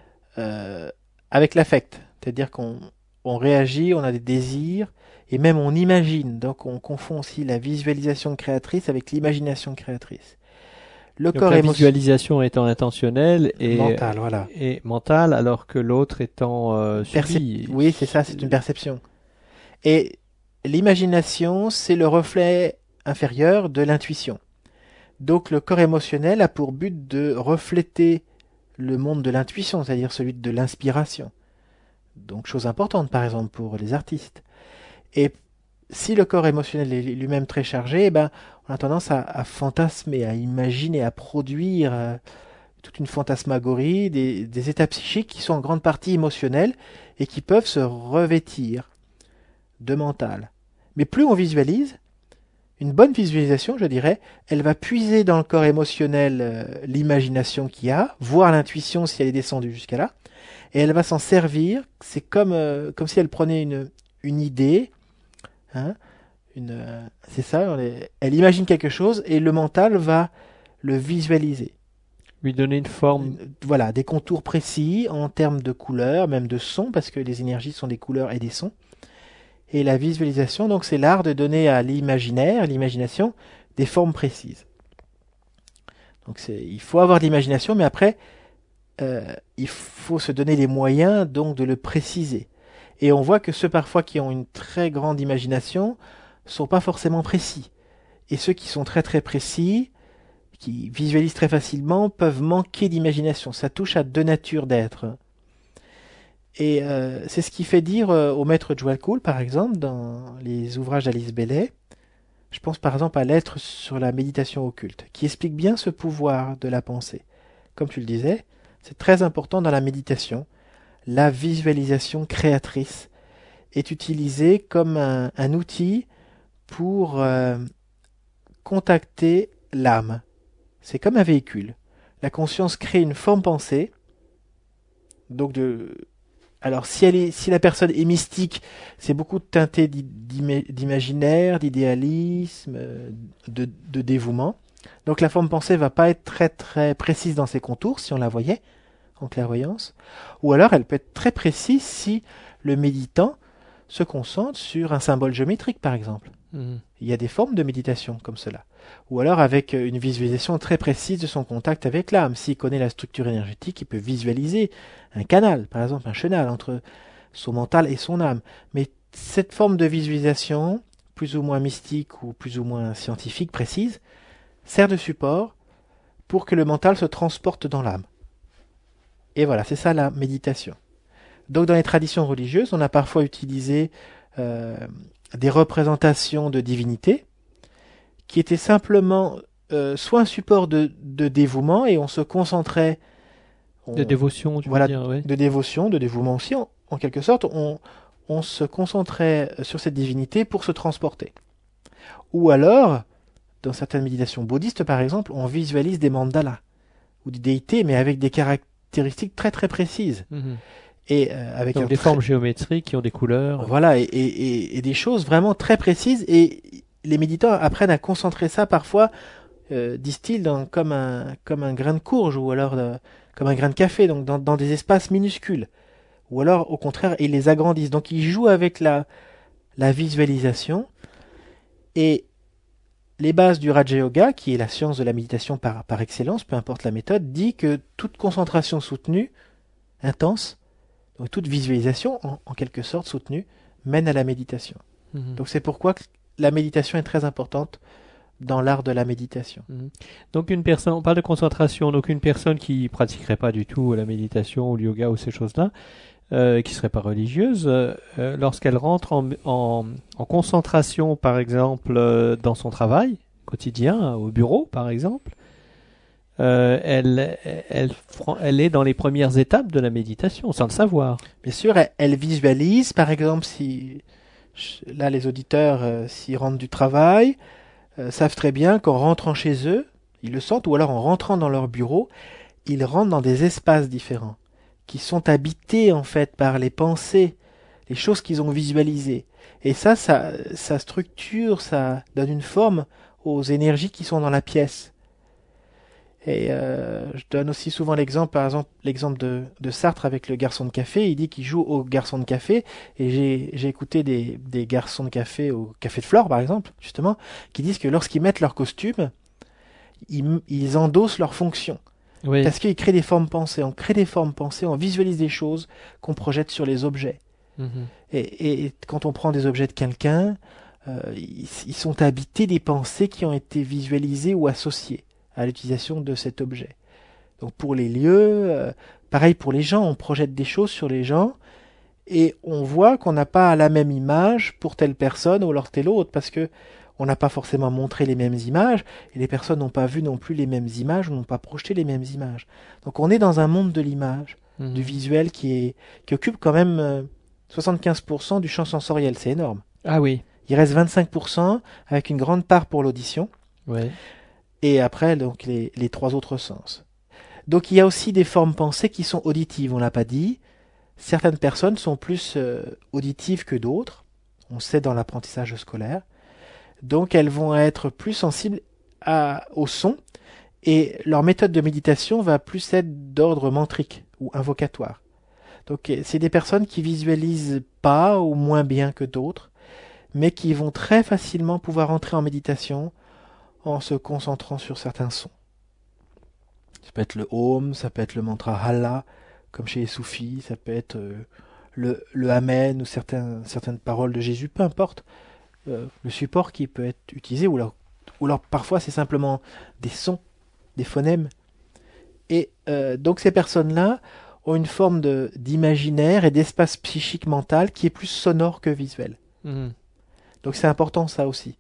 [SPEAKER 2] avec l'affect, c'est-à-dire qu'on réagit, on a des désirs, et même on imagine. Donc on confond aussi la visualisation créatrice avec l'imagination créatrice. Le
[SPEAKER 1] Donc
[SPEAKER 2] corps
[SPEAKER 1] la
[SPEAKER 2] émotionnel
[SPEAKER 1] visualisation étant intentionnelle
[SPEAKER 2] mental, voilà.
[SPEAKER 1] et mentale, alors que l'autre étant subie.
[SPEAKER 2] Oui, c'est ça, c'est une perception. Et l'imagination, c'est le reflet inférieur de l'intuition. Donc le corps émotionnel a pour but de refléter le monde de l'intuition, c'est-à-dire celui de l'inspiration. Donc chose importante par exemple pour les artistes. Et si le corps émotionnel est lui-même très chargé, on a tendance à fantasmer, à imaginer, à produire toute une fantasmagorie, des états psychiques qui sont en grande partie émotionnels et qui peuvent se revêtir de mental. Mais plus on visualise, une bonne visualisation, je dirais, elle va puiser dans le corps émotionnel l'imagination qu'il y a, voir l'intuition si elle est descendue jusqu'à là, et elle va s'en servir. C'est comme si elle prenait une idée, hein, c'est ça, elle imagine quelque chose et le mental va le visualiser.
[SPEAKER 1] Lui donner une forme.
[SPEAKER 2] Voilà, des contours précis en termes de couleurs, même de sons, parce que les énergies sont des couleurs et des sons. Et la visualisation, donc, c'est l'art de donner à l'imaginaire, l'imagination, des formes précises. Donc, il faut avoir de l'imagination, mais après, il faut se donner les moyens, donc, de le préciser. Et on voit que ceux, parfois, qui ont une très grande imagination, sont pas forcément précis. Et ceux qui sont très, très précis, qui visualisent très facilement, peuvent manquer d'imagination. Ça touche à deux natures d'être. Et c'est ce qui fait dire au maître Djwalkul, par exemple, dans les ouvrages d'Alice Bailey, je pense par exemple à l'être sur la méditation occulte, qui explique bien ce pouvoir de la pensée. Comme tu le disais, c'est très important dans la méditation. La visualisation créatrice est utilisée comme un outil pour contacter l'âme. C'est comme un véhicule. La conscience crée une forme pensée, donc alors si la personne est mystique, c'est beaucoup teinté d'imaginaire, d'idéalisme, de dévouement. Donc la forme pensée va pas être très très précise dans ses contours si on la voyait en clairvoyance, ou alors elle peut être très précise si le méditant se concentre sur un symbole géométrique par exemple. Il y a des formes de méditation comme cela. Ou alors avec une visualisation très précise de son contact avec l'âme. S'il connaît la structure énergétique, il peut visualiser un canal, par exemple un chenal entre son mental et son âme. Mais cette forme de visualisation, plus ou moins mystique ou plus ou moins scientifique, précise, sert de support pour que le mental se transporte dans l'âme. Et voilà, c'est ça la méditation. Donc dans les traditions religieuses, on a parfois utilisé des représentations de divinités qui étaient simplement soit un support de dévouement et on se concentrait
[SPEAKER 1] de dévotion, tu veux dire, oui.
[SPEAKER 2] De dévotion, de dévouement aussi en quelque sorte, on se concentrait sur cette divinité pour se transporter. Ou alors, dans certaines méditations bouddhistes par exemple, on visualise des mandalas ou des déités mais avec des caractéristiques très très précises. Et avec
[SPEAKER 1] donc des formes géométriques qui ont des couleurs.
[SPEAKER 2] Voilà, et des choses vraiment très précises. Et les méditants apprennent à concentrer ça parfois, disent-ils, comme un grain de courge ou alors comme un grain de café, donc dans des espaces minuscules. Ou alors, au contraire, ils les agrandissent. Donc ils jouent avec la visualisation. Et les bases du Raja Yoga, qui est la science de la méditation par excellence, peu importe la méthode, dit que toute concentration soutenue, intense, donc toute visualisation, en quelque sorte soutenue, mène à la méditation. Donc c'est pourquoi la méditation est très importante dans l'art de la méditation.
[SPEAKER 1] Donc une personne, on parle de concentration, donc une personne qui pratiquerait pas du tout la méditation ou le yoga ou ces choses-là, qui serait pas religieuse, lorsqu'elle rentre en concentration, par exemple, dans son travail quotidien, au bureau, par exemple, elle est dans les premières étapes de la méditation, sans le savoir.
[SPEAKER 2] Bien sûr, elle visualise, par exemple, si là les auditeurs, s'ils rentrent du travail, savent très bien qu'en rentrant chez eux, Ils le sentent, ou alors en rentrant dans leur bureau, ils rentrent dans des espaces différents, qui sont habités en fait par les pensées, les choses qu'ils ont visualisées. Et ça structure, ça donne une forme aux énergies qui sont dans la pièce. Et je donne aussi souvent l'exemple, par exemple, l'exemple de Sartre avec le garçon de café. Il dit qu'il joue au garçon de café, et j'ai écouté des garçons de café au Café de Flore, par exemple, justement, qui disent que lorsqu'ils mettent leur costume, ils endossent leur fonction.
[SPEAKER 1] Oui.
[SPEAKER 2] Parce qu'ils créent des formes pensées. On crée des formes pensées, on visualise des choses qu'on projette sur les objets.
[SPEAKER 1] Mhm.
[SPEAKER 2] Et quand on prend des objets de quelqu'un, ils sont habités des pensées qui ont été visualisées ou associées à l'utilisation de cet objet. Donc pour les lieux, pareil pour les gens, on projette des choses sur les gens et on voit qu'on n'a pas la même image pour telle personne ou alors telle autre, parce que on n'a pas forcément montré les mêmes images et les personnes n'ont pas vu non plus les mêmes images ou n'ont pas projeté les mêmes images. Donc on est dans un monde de l'image,
[SPEAKER 1] Mhm.
[SPEAKER 2] du visuel qui occupe quand même 75% du champ sensoriel, c'est énorme.
[SPEAKER 1] Ah oui.
[SPEAKER 2] Il reste 25% avec une grande part pour l'audition
[SPEAKER 1] Ouais.
[SPEAKER 2] et après donc les trois autres sens. Donc il y a aussi des formes pensées qui sont auditives, on l'a pas dit. Certaines personnes sont plus auditives que d'autres, on sait dans l'apprentissage scolaire. Donc elles vont être plus sensibles au son et leur méthode de méditation va plus être d'ordre mantrique ou invocatoire. Donc c'est des personnes qui visualisent pas ou moins bien que d'autres, mais qui vont très facilement pouvoir entrer en méditation en se concentrant sur certains sons. Ça peut être le Om, ça peut être le mantra Allah, comme chez les soufis, ça peut être le Amen ou certaines paroles de Jésus, peu importe le support qui peut être utilisé, ou alors parfois c'est simplement des sons, des phonèmes. Et donc ces personnes-là ont une forme d'imaginaire et d'espace psychique mental qui est plus sonore que visuel.
[SPEAKER 1] Mhm.
[SPEAKER 2] Donc c'est important ça aussi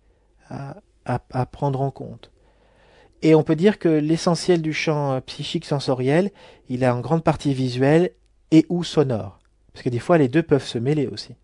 [SPEAKER 2] à prendre en compte. Et on peut dire que l'essentiel du champ psychique sensoriel, il est en grande partie visuel et ou sonore. Parce que des fois les deux peuvent se mêler aussi.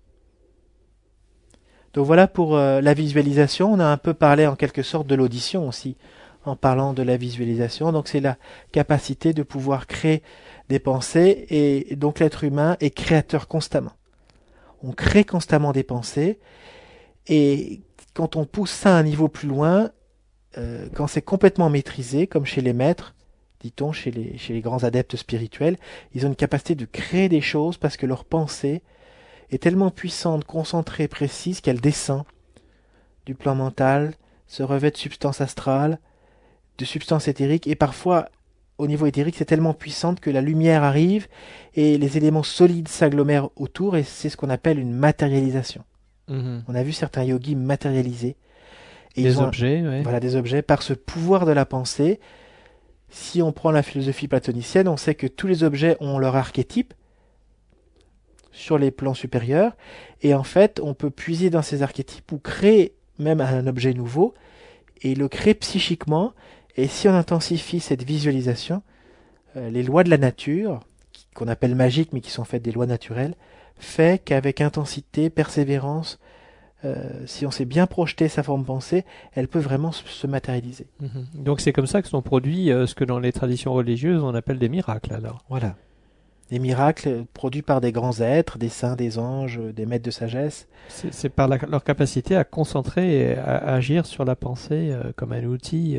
[SPEAKER 2] Donc voilà pour la visualisation. On a un peu parlé en quelque sorte de l'audition aussi, en parlant de la visualisation. Donc c'est la capacité de pouvoir créer des pensées, et donc l'être humain est créateur constamment. On crée constamment des pensées, et quand on pousse ça à un niveau plus loin, quand c'est complètement maîtrisé, comme chez les maîtres, dit-on, chez les grands adeptes spirituels, ils ont une capacité de créer des choses parce que leur pensée est tellement puissante, concentrée, précise, qu'elle descend du plan mental, se revêt de substances astrales, de substances éthériques, et parfois, au niveau éthérique, c'est tellement puissante que la lumière arrive et les éléments solides s'agglomèrent autour, et c'est ce qu'on appelle une matérialisation.
[SPEAKER 1] Mhm.
[SPEAKER 2] On a vu certains yogis matérialiser. Et
[SPEAKER 1] Des
[SPEAKER 2] ils ont
[SPEAKER 1] objets, ouais.
[SPEAKER 2] voilà, des objets, par ce pouvoir de la pensée. Si on prend la philosophie platonicienne, on sait que tous les objets ont leur archétype sur les plans supérieurs, et en fait, on peut puiser dans ces archétypes ou créer même un objet nouveau, et le créer psychiquement, et si on intensifie cette visualisation, les lois de la nature, qu'on appelle magiques, mais qui sont faites des lois naturelles, fait qu'avec intensité, persévérance, si on sait bien projeter sa forme pensée, elle peut vraiment se matérialiser.
[SPEAKER 1] Mhm. Donc c'est comme ça que sont produits ce que dans les traditions religieuses on appelle des miracles alors.
[SPEAKER 2] Voilà. Des miracles produits par des grands êtres, des saints, des anges, des maîtres de sagesse.
[SPEAKER 1] C'est par leur capacité à concentrer et à agir sur la pensée comme un outil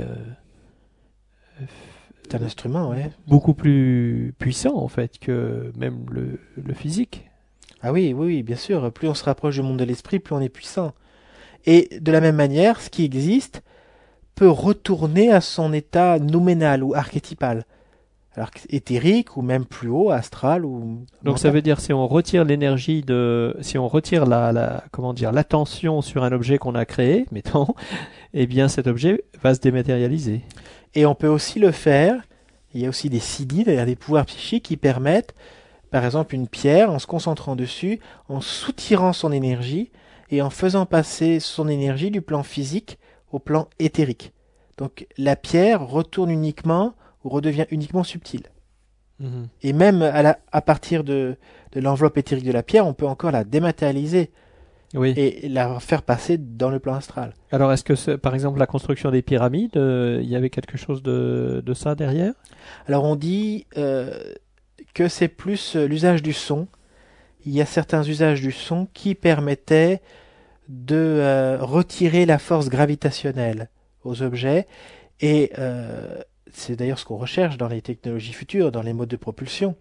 [SPEAKER 2] C'est un instrument, ouais.
[SPEAKER 1] beaucoup plus puissant en fait que même le physique.
[SPEAKER 2] Ah oui, oui, oui, bien sûr. Plus on se rapproche du monde de l'esprit, plus on est puissant. Et de la même manière, ce qui existe peut retourner à son état nouménal ou archétypal. Alors éthérique ou même plus haut, astral ou
[SPEAKER 1] Donc ça
[SPEAKER 2] mental.
[SPEAKER 1] veut dire si on retire l'énergie si on retire comment dire, l'attention sur un objet qu'on a créé, mettons, eh bien cet objet va se dématérialiser.
[SPEAKER 2] Et on peut aussi le faire. Il y a aussi des siddhis, c'est-à-dire des pouvoirs psychiques qui permettent, par exemple, une pierre, en se concentrant dessus, en soutirant son énergie et en faisant passer son énergie du plan physique au plan éthérique. Donc la pierre retourne uniquement ou redevient uniquement subtile.
[SPEAKER 1] Mhm.
[SPEAKER 2] Et même à partir de l'enveloppe éthérique de la pierre, on peut encore la dématérialiser.
[SPEAKER 1] Oui.
[SPEAKER 2] et la faire passer dans le plan astral.
[SPEAKER 1] Alors, est-ce que, par exemple, la construction des pyramides, il y avait quelque chose de ça derrière?
[SPEAKER 2] Alors on dit que c'est plus l'usage du son. Il y a certains usages du son qui permettaient de retirer la force gravitationnelle aux objets. Et c'est d'ailleurs ce qu'on recherche dans les technologies futures, dans les modes de propulsion.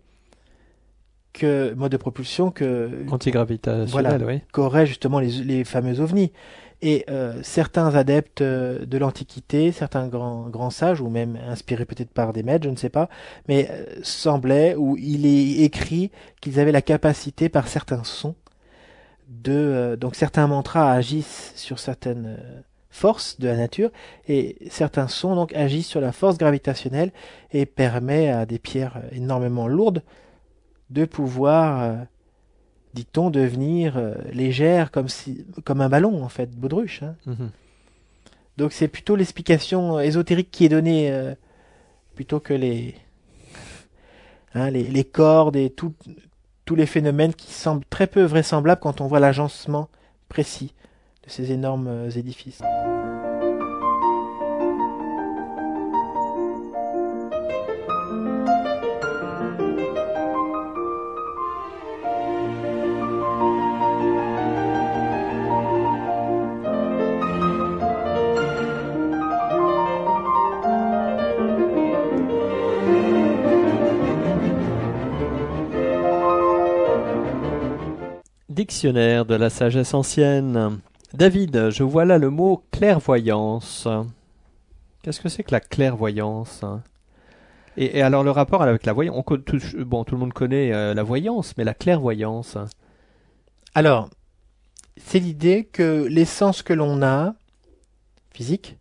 [SPEAKER 2] Que
[SPEAKER 1] Antigravitationnel,
[SPEAKER 2] voilà,
[SPEAKER 1] oui.
[SPEAKER 2] qu'auraient justement les fameux ovnis. Et certains adeptes de l'Antiquité, certains grands sages, ou même inspirés peut-être par des maîtres, je ne sais pas, mais semblait, ou il est écrit qu'ils avaient la capacité par certains sons donc certains mantras agissent sur certaines forces de la nature, et certains sons donc agissent sur la force gravitationnelle et permet à des pierres énormément lourdes de pouvoir dit-on, devenir légère comme un ballon, en fait, baudruche. Hein.
[SPEAKER 1] Mhm.
[SPEAKER 2] Donc c'est plutôt l'explication ésotérique qui est donnée, plutôt que les cordes et tous les phénomènes qui semblent très peu vraisemblables quand on voit l'agencement précis de ces énormes édifices.
[SPEAKER 1] Dictionnaire de la sagesse ancienne. David, je vois là le mot clairvoyance. Qu'est-ce que c'est que la clairvoyance? Et alors le rapport avec la voyance, tout le monde connaît la voyance, mais la clairvoyance.
[SPEAKER 2] Alors, c'est l'idée que les sens que l'on a, physiques,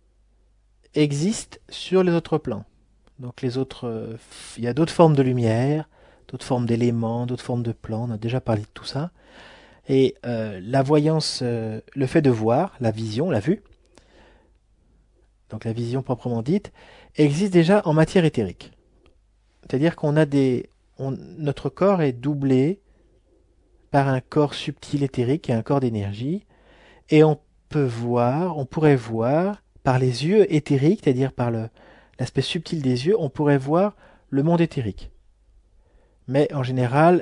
[SPEAKER 2] existent sur les autres plans. Donc il y a d'autres formes de lumière, d'autres formes d'éléments, d'autres formes de plans, on a déjà parlé de tout ça. Et la voyance, le fait de voir, la vision, la vue, donc la vision proprement dite, existe déjà en matière éthérique. C'est-à-dire notre corps est doublé par un corps subtil éthérique et un corps d'énergie, et on pourrait voir par les yeux éthériques, c'est-à-dire par l'aspect subtil des yeux, on pourrait voir le monde éthérique. Mais en général,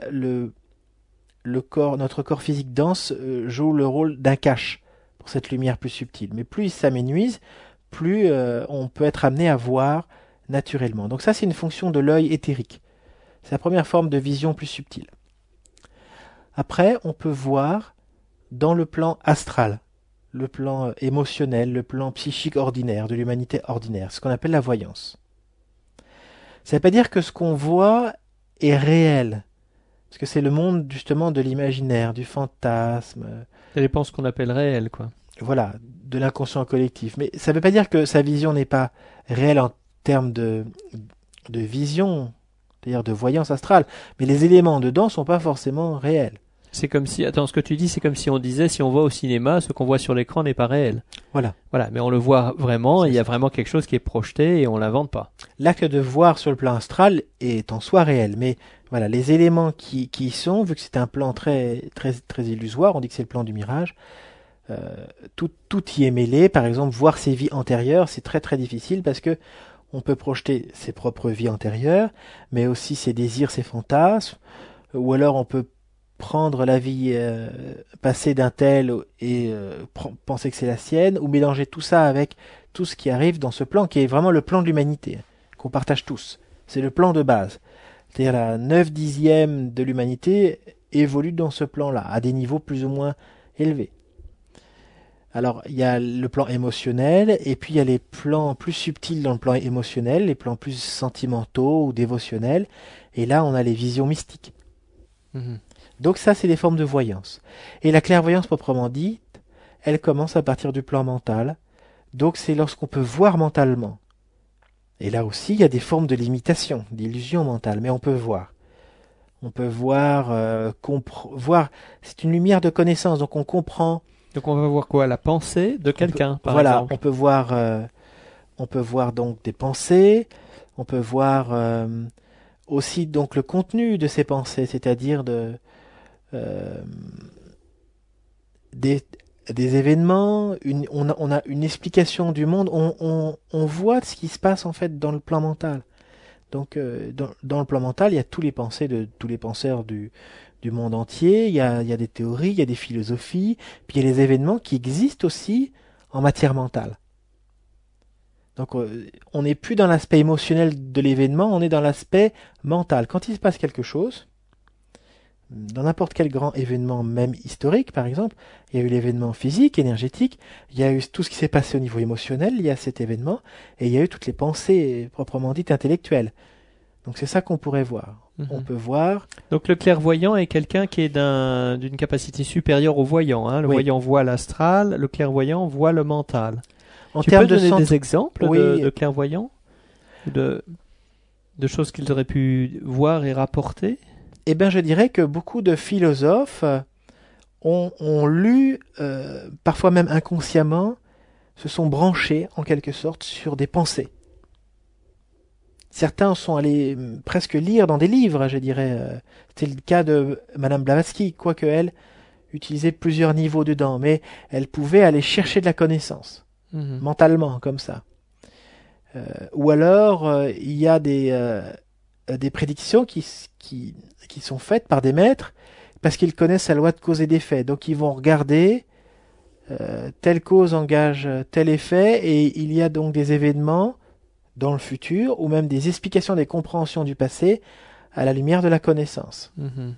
[SPEAKER 2] notre corps physique dense joue le rôle d'un cache pour cette lumière plus subtile. Mais plus il s'amenuise, plus on peut être amené à voir naturellement. Donc ça, c'est une fonction de l'œil éthérique. C'est la première forme de vision plus subtile. Après, on peut voir dans le plan astral, le plan émotionnel, le plan psychique ordinaire, de l'humanité ordinaire, ce qu'on appelle la voyance. Ça ne veut pas dire que ce qu'on voit est réel, parce que c'est le monde justement de l'imaginaire, du fantasme.
[SPEAKER 1] Ça dépend ce qu'on appelle réel, quoi.
[SPEAKER 2] Voilà, de l'inconscient collectif. Mais ça ne veut pas dire que sa vision n'est pas réelle en termes de vision, c'est-à-dire de voyance astrale. Mais les éléments dedans ne sont pas forcément réels.
[SPEAKER 1] C'est comme si, attends, ce que tu dis, c'est comme si on disait, si on voit au cinéma, ce qu'on voit sur l'écran n'est pas réel.
[SPEAKER 2] Voilà.
[SPEAKER 1] Voilà, mais on le voit vraiment, il y a vraiment quelque chose qui est projeté et on l'invente pas.
[SPEAKER 2] L'acte de voir sur le plan astral est en soi réel, mais voilà, les éléments qui y sont, vu que c'est un plan très, très, très illusoire, on dit que c'est le plan du mirage, tout y est mêlé. Par exemple, voir ses vies antérieures, c'est très très difficile parce que on peut projeter ses propres vies antérieures, mais aussi ses désirs, ses fantasmes, ou alors on peut prendre la vie passée d'un tel et penser que c'est la sienne, ou mélanger tout ça avec tout ce qui arrive dans ce plan, qui est vraiment le plan de l'humanité, qu'on partage tous. C'est le plan de base. C'est-à-dire la 9/10e de l'humanité évolue dans ce plan-là, à des niveaux plus ou moins élevés. Alors, il y a le plan émotionnel, et puis il y a les plans plus subtils dans le plan émotionnel, les plans plus sentimentaux ou dévotionnels, et là, on a les visions mystiques.
[SPEAKER 1] Mhm.
[SPEAKER 2] Donc ça, c'est des formes de voyance. Et la clairvoyance proprement dite, elle commence à partir du plan mental. Donc c'est lorsqu'on peut voir mentalement. Et là aussi, il y a des formes de limitation, d'illusion mentale, mais on peut voir. On peut voir, voir. C'est une lumière de connaissance, donc on comprend.
[SPEAKER 1] Donc on va voir quoi? La pensée de quelqu'un, par
[SPEAKER 2] voilà,
[SPEAKER 1] exemple.
[SPEAKER 2] on peut voir donc des pensées. On peut voir aussi donc le contenu de ces pensées, c'est-à-dire des événements, on a une explication du monde, on voit ce qui se passe en fait dans le plan mental. Donc dans le plan mental, il y a tous les pensées de tous les penseurs du monde entier, il y a des théories, il y a des philosophies, puis il y a les événements qui existent aussi en matière mentale. Donc on n'est plus dans l'aspect émotionnel de l'événement, on est dans l'aspect mental. Quand il se passe quelque chose, dans n'importe quel grand événement, même historique par exemple, il y a eu l'événement physique, énergétique, il y a eu tout ce qui s'est passé au niveau émotionnel lié à cet événement, et il y a eu toutes les pensées proprement dites intellectuelles. Donc c'est ça qu'on pourrait voir. On peut voir...
[SPEAKER 1] Donc le clairvoyant est quelqu'un qui est d'une capacité supérieure au voyant. Hein. Le voyant voit l'astral, le clairvoyant voit le mental. Tu peux donner des exemples de clairvoyants, de choses qu'ils auraient pu voir et rapporter?
[SPEAKER 2] Eh bien, je dirais que beaucoup de philosophes ont lu, parfois même inconsciemment, se sont branchés en quelque sorte sur des pensées. Certains sont allés presque lire dans des livres, je dirais. C'était le cas de Madame Blavatsky, quoique elle utilisait plusieurs niveaux dedans, mais elle pouvait aller chercher de la connaissance, mentalement, comme ça. Ou alors, il y a des prédictions qui sont faites par des maîtres parce qu'ils connaissent la loi de cause et d'effet. Donc ils vont regarder telle cause engage tel effet, et il y a donc des événements dans le futur ou même des explications, des compréhensions du passé à la lumière de la connaissance.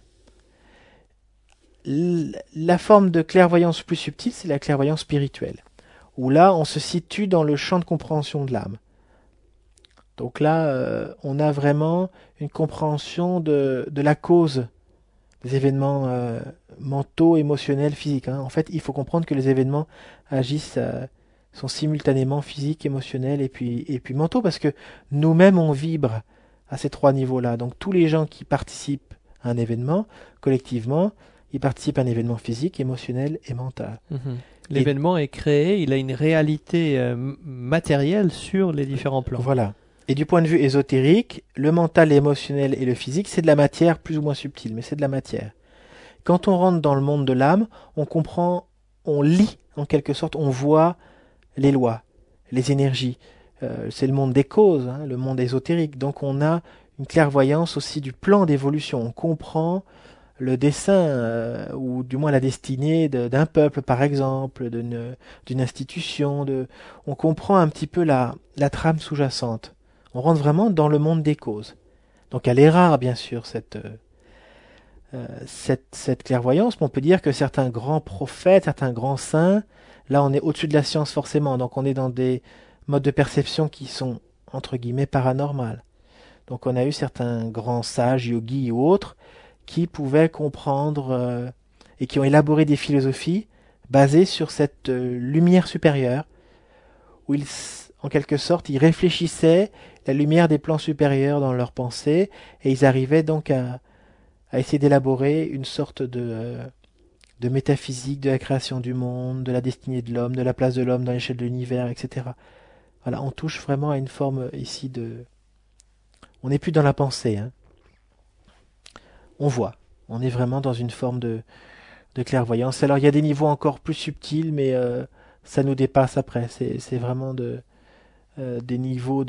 [SPEAKER 2] La forme de clairvoyance plus subtile, c'est la clairvoyance spirituelle, où là on se situe dans le champ de compréhension de l'âme. Donc là, on a vraiment une compréhension de la cause des événements mentaux, émotionnels, physiques. Hein. En fait, il faut comprendre que les événements agissent, sont simultanément physiques, émotionnels et puis mentaux, parce que nous-mêmes, on vibre à ces trois niveaux-là. Donc tous les gens qui participent à un événement, collectivement, ils participent à un événement physique, émotionnel et mental.
[SPEAKER 1] L'événement est créé, il a une réalité matérielle sur les différents plans.
[SPEAKER 2] Voilà. Et du point de vue ésotérique, le mental, l'émotionnel et le physique, c'est de la matière plus ou moins subtile, mais c'est de la matière. Quand on rentre dans le monde de l'âme, on comprend, on lit en quelque sorte, on voit les lois, les énergies. C'est le monde des causes, hein, le monde ésotérique. Donc on a une clairvoyance aussi du plan d'évolution. On comprend le dessein, ou du moins la destinée d'un peuple, par exemple, d'une institution. On comprend un petit peu la trame sous-jacente. On rentre vraiment dans le monde des causes. Donc elle est rare, bien sûr, cette clairvoyance, mais on peut dire que certains grands prophètes, certains grands saints, là on est au-dessus de la science forcément, donc on est dans des modes de perception qui sont, entre guillemets, paranormales. Donc on a eu certains grands sages, yogis ou autres, qui pouvaient comprendre et qui ont élaboré des philosophies basées sur cette lumière supérieure, où en quelque sorte, ils réfléchissaient la lumière des plans supérieurs dans leurs pensées, et ils arrivaient donc à essayer d'élaborer une sorte de métaphysique de la création du monde, de la destinée de l'homme, de la place de l'homme dans l'échelle de l'univers, etc. Voilà, on touche vraiment à une forme ici de... On n'est plus dans la pensée, hein. On voit. On est vraiment dans une forme de clairvoyance. Alors il y a des niveaux encore plus subtils, mais ça nous dépasse après. C'est vraiment des niveaux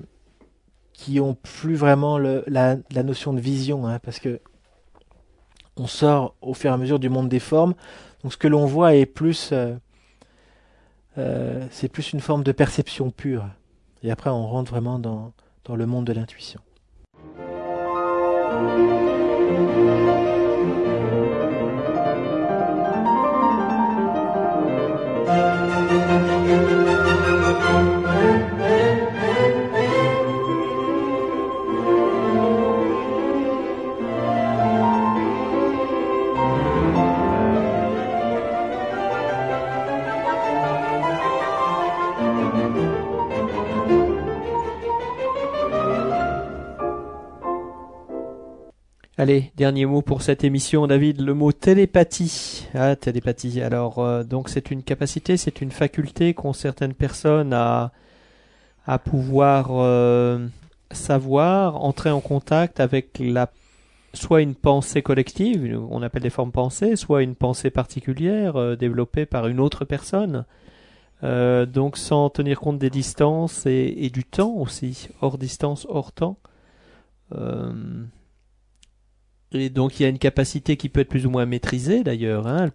[SPEAKER 2] qui ont plus vraiment la notion de vision, hein, parce que on sort au fur et à mesure du monde des formes. Donc ce que l'on voit est plus, c'est plus une forme de perception pure. Et après on rentre vraiment dans le monde de l'intuition.
[SPEAKER 1] Allez, dernier mot pour cette émission, David, le mot télépathie. Ah, télépathie. Alors, donc c'est une capacité, c'est une faculté qu'ont certaines personnes à pouvoir savoir, entrer en contact avec soit une pensée collective, on appelle des formes pensées, soit une pensée particulière développée par une autre personne. Donc sans tenir compte des distances et du temps aussi, hors distance, hors temps. Et donc il y a une capacité qui peut être plus ou moins maîtrisée d'ailleurs, hein.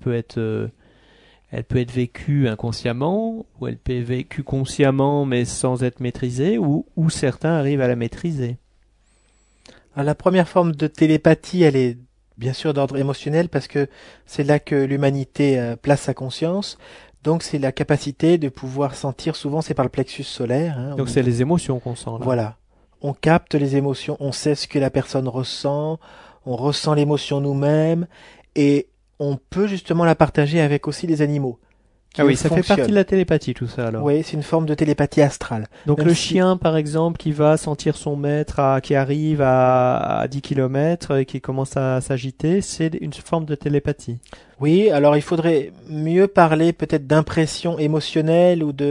[SPEAKER 1] Elle peut être vécue inconsciemment, ou elle peut être vécue consciemment mais sans être maîtrisée, ou certains arrivent à la maîtriser.
[SPEAKER 2] Alors, la première forme de télépathie, elle est bien sûr d'ordre émotionnel parce que c'est là que l'humanité place sa conscience. Donc c'est la capacité de pouvoir sentir, souvent c'est par le plexus solaire. Hein,
[SPEAKER 1] Donc c'est les émotions qu'on sent là.
[SPEAKER 2] Voilà. On capte les émotions, on sait ce que la personne ressent, on ressent l'émotion nous-mêmes et on peut justement la partager avec aussi les animaux.
[SPEAKER 1] Ah oui, ça fait partie de la télépathie tout ça alors.
[SPEAKER 2] Oui, c'est une forme de télépathie astrale.
[SPEAKER 1] Donc
[SPEAKER 2] Même
[SPEAKER 1] le
[SPEAKER 2] si-
[SPEAKER 1] chien par exemple qui va sentir son maître qui arrive à 10 km et qui commence à s'agiter, c'est une forme de télépathie.
[SPEAKER 2] Oui, alors il faudrait mieux parler peut-être d'impression émotionnelle ou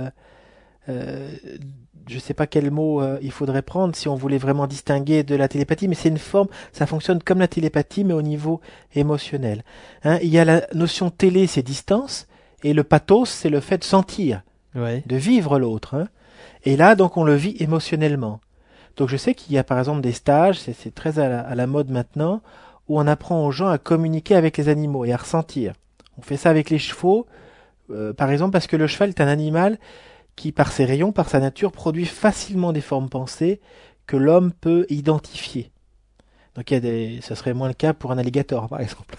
[SPEAKER 2] euh, je sais pas quel mot il faudrait prendre si on voulait vraiment distinguer de la télépathie, mais c'est une forme, ça fonctionne comme la télépathie, mais au niveau émotionnel. Hein, il y a la notion télé, c'est distance, et le pathos, c'est le fait de sentir,
[SPEAKER 1] Ouais.
[SPEAKER 2] de vivre l'autre. Hein. Et là, donc, on le vit émotionnellement. Donc, je sais qu'il y a par exemple des stages, c'est très à la mode maintenant, où on apprend aux gens à communiquer avec les animaux et à ressentir. On fait ça avec les chevaux, par exemple, parce que le cheval est un animal qui, par ses rayons, par sa nature, produit facilement des formes pensées que l'homme peut identifier. Donc ça serait moins le cas pour un alligator, par exemple.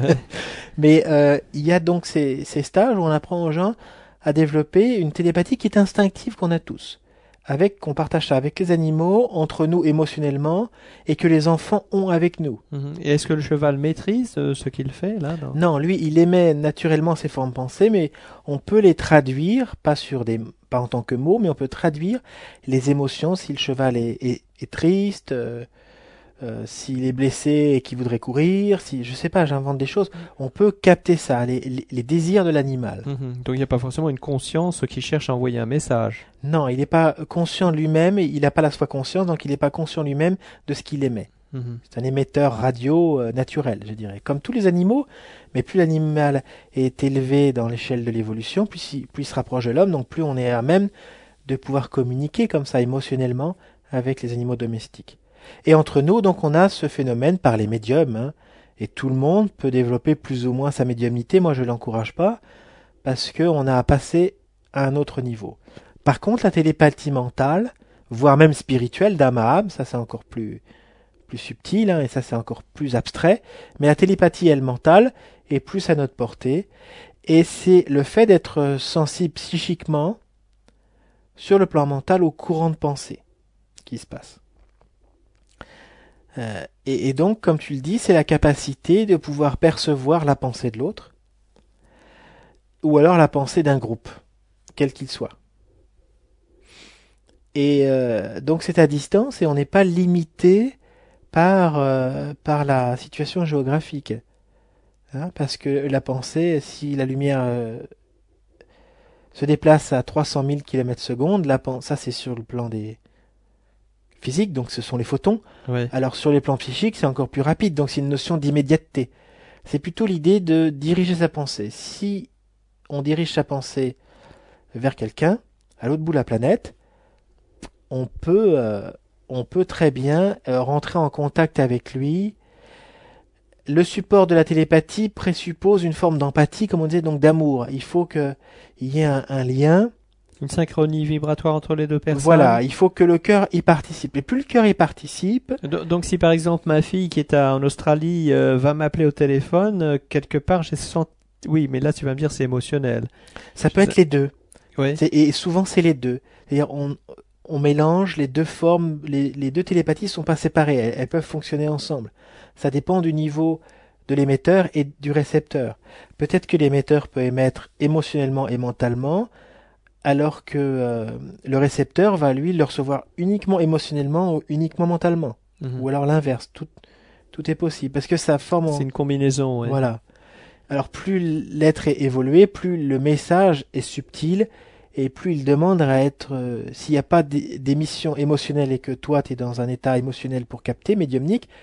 [SPEAKER 2] Mais il y a donc ces stages où on apprend aux gens à développer une télépathie qui est instinctive qu'on a tous, qu'on partage ça avec les animaux, entre nous émotionnellement, et que les enfants ont avec nous.
[SPEAKER 1] Et est-ce que le cheval maîtrise ce qu'il fait là
[SPEAKER 2] Non, lui, il émet naturellement ses formes pensées, mais on peut les traduire, pas en tant que mots, mais on peut traduire les émotions si le cheval est triste, s'il est blessé et qu'il voudrait courir, si je sais pas, j'invente des choses. On peut capter ça, les désirs de l'animal.
[SPEAKER 1] Donc il n'y a pas forcément une conscience qui cherche à envoyer un message.
[SPEAKER 2] Non, il n'est pas conscient lui-même, il n'a pas la soi conscience, donc il n'est pas conscient lui-même de ce qu'il émet. C'est un émetteur radio naturel, je dirais. Comme tous les animaux, mais plus l'animal est élevé dans l'échelle de l'évolution, plus il se rapproche de l'homme, donc plus on est à même de pouvoir communiquer comme ça émotionnellement avec les animaux domestiques. Et entre nous, donc, on a ce phénomène par les médiums, hein, et tout le monde peut développer plus ou moins sa médiumnité. Moi, je l'encourage pas, parce qu'on a à passer à un autre niveau. Par contre, la télépathie mentale, voire même spirituelle, d'âme à âme, ça c'est encore plus subtil, hein, et ça c'est encore plus abstrait, mais la télépathie, elle, mentale, est plus à notre portée, et c'est le fait d'être sensible psychiquement, sur le plan mental, au courant de pensée qui se passe. Et donc, comme tu le dis, c'est la capacité de pouvoir percevoir la pensée de l'autre, ou alors la pensée d'un groupe, quel qu'il soit. Et donc c'est à distance et on n'est pas limité par la situation géographique. Hein, parce que la pensée, si la lumière se déplace à 300 000 km/s, ça c'est sur le plan des physiques, donc ce sont les photons.
[SPEAKER 1] Ouais.
[SPEAKER 2] Alors sur les plans psychiques, c'est encore plus rapide, donc c'est une notion d'immédiateté. C'est plutôt l'idée de diriger sa pensée. Si on dirige sa pensée vers quelqu'un, à l'autre bout de la planète, on peut très bien rentrer en contact avec lui. Le support de la télépathie présuppose une forme d'empathie, comme on disait, donc d'amour. Il faut qu'il y ait un lien.
[SPEAKER 1] Une synchronie vibratoire entre les deux personnes.
[SPEAKER 2] Voilà, il faut que le cœur y participe. Et plus le cœur y participe...
[SPEAKER 1] Donc si par exemple ma fille qui est en Australie va m'appeler au téléphone, quelque part j'ai senti... Oui, mais là tu vas me dire c'est émotionnel.
[SPEAKER 2] Ça peut être les deux.
[SPEAKER 1] Ouais.
[SPEAKER 2] Et souvent c'est les deux. C'est-à-dire on mélange les deux formes, les deux télépathies sont pas séparées, elles peuvent fonctionner ensemble. Ça dépend du niveau de l'émetteur et du récepteur. Peut-être que l'émetteur peut émettre émotionnellement et mentalement, alors que le récepteur va lui le recevoir uniquement émotionnellement ou uniquement mentalement. Ou alors l'inverse, tout est possible. Parce que ça forme...
[SPEAKER 1] C'est une combinaison, ouais.
[SPEAKER 2] Voilà. Alors plus l'être est évolué, plus le message est subtil, et plus il demande à être... s'il n'y a pas d'émission émotionnelle et que toi tu es dans un état émotionnel pour capter, médiumnique,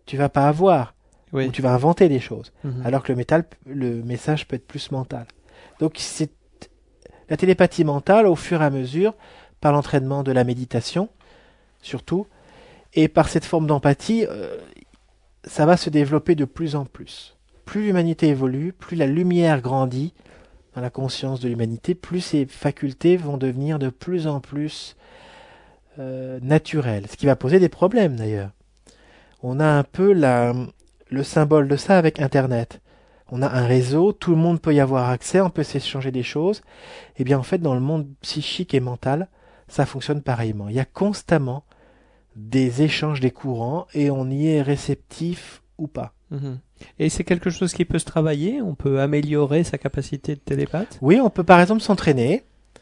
[SPEAKER 2] tu vas pas avoir,
[SPEAKER 1] Oui.
[SPEAKER 2] ou tu vas inventer des choses.
[SPEAKER 1] Mhm.
[SPEAKER 2] Alors que le message peut être plus mental. Donc c'est la télépathie mentale au fur et à mesure, par l'entraînement de la méditation, surtout, et par cette forme d'empathie, ça va se développer de plus en plus. Plus l'humanité évolue, plus la lumière grandit dans la conscience de l'humanité, plus ces facultés vont devenir de plus en plus naturelles. Ce qui va poser des problèmes d'ailleurs. On a un peu le symbole de ça avec Internet. On a un réseau, tout le monde peut y avoir accès, on peut s'échanger des choses. Et bien en fait, dans le monde psychique et mental, ça fonctionne pareillement. Il y a constamment des échanges des courants et on y est réceptif ou pas.
[SPEAKER 1] Mhm. Et c'est quelque chose qui peut se travailler? On peut améliorer sa capacité de télépathe?
[SPEAKER 2] Oui, on peut par exemple s'entraîner.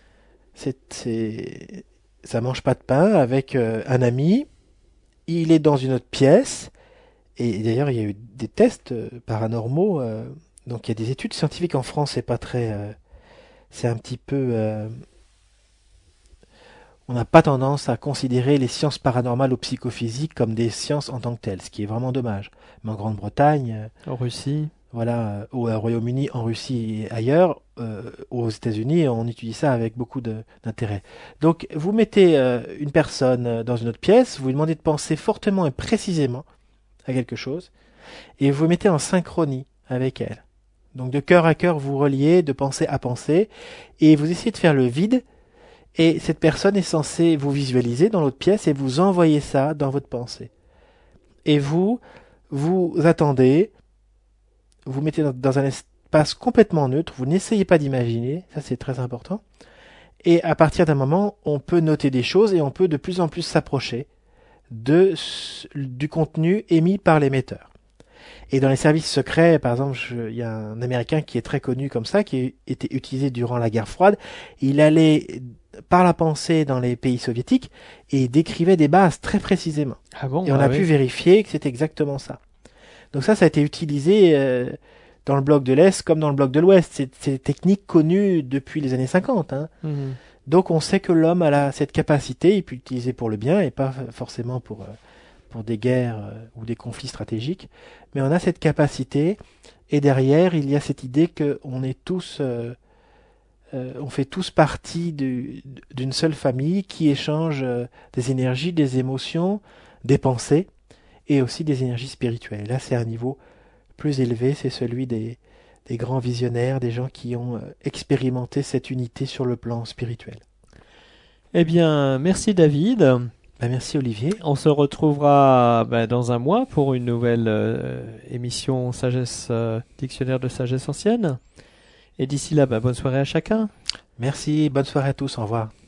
[SPEAKER 2] Ça mange pas de pain avec un ami. Il est dans une autre pièce. Et d'ailleurs, il y a eu des tests paranormaux. Donc il y a des études scientifiques en France. C'est pas très. C'est un petit peu. On n'a pas tendance à considérer les sciences paranormales ou psychophysiques comme des sciences en tant que telles, ce qui est vraiment dommage. Mais en Grande-Bretagne,
[SPEAKER 1] En Russie?
[SPEAKER 2] voilà, au Royaume-Uni, en Russie et ailleurs, aux États-Unis, on étudie ça avec beaucoup d'intérêt. Donc, vous mettez une personne dans une autre pièce, vous lui demandez de penser fortement et précisément à quelque chose, et vous mettez en synchronie avec elle. Donc, de cœur à cœur, vous reliez, de pensée à pensée, et vous essayez de faire le vide. Et cette personne est censée vous visualiser dans l'autre pièce et vous envoyer ça dans votre pensée. Et vous attendez, vous mettez dans un espace complètement neutre, vous n'essayez pas d'imaginer, ça c'est très important. Et à partir d'un moment, on peut noter des choses et on peut de plus en plus s'approcher du contenu émis par l'émetteur. Et dans les services secrets, par exemple, il y a un Américain qui est très connu comme ça, qui a été utilisé durant la guerre froide. Il allait par la pensée dans les pays soviétiques et décrivait des bases très précisément.
[SPEAKER 1] Ah bon?
[SPEAKER 2] Et on a pu vérifier que c'était exactement ça. Donc ça a été utilisé dans le bloc de l'Est comme dans le bloc de l'Ouest. C'est des techniques connues depuis les années 50. Hein.
[SPEAKER 1] Mhm.
[SPEAKER 2] Donc on sait que l'homme a cette capacité, il peut l'utiliser pour le bien et pas forcément pour des guerres ou des conflits stratégiques. Mais on a cette capacité et derrière il y a cette idée qu'on est tous... on fait tous partie d'une seule famille qui échange des énergies, des émotions, des pensées et aussi des énergies spirituelles. Et là, c'est un niveau plus élevé, c'est celui des grands visionnaires, des gens qui ont expérimenté cette unité sur le plan spirituel.
[SPEAKER 1] Eh bien, merci David.
[SPEAKER 2] Merci Olivier.
[SPEAKER 1] On se retrouvera dans un mois pour une nouvelle émission Sagesse, Dictionnaire de sagesse ancienne. Et d'ici là, bonne soirée à chacun.
[SPEAKER 2] Merci, bonne soirée à tous, au revoir.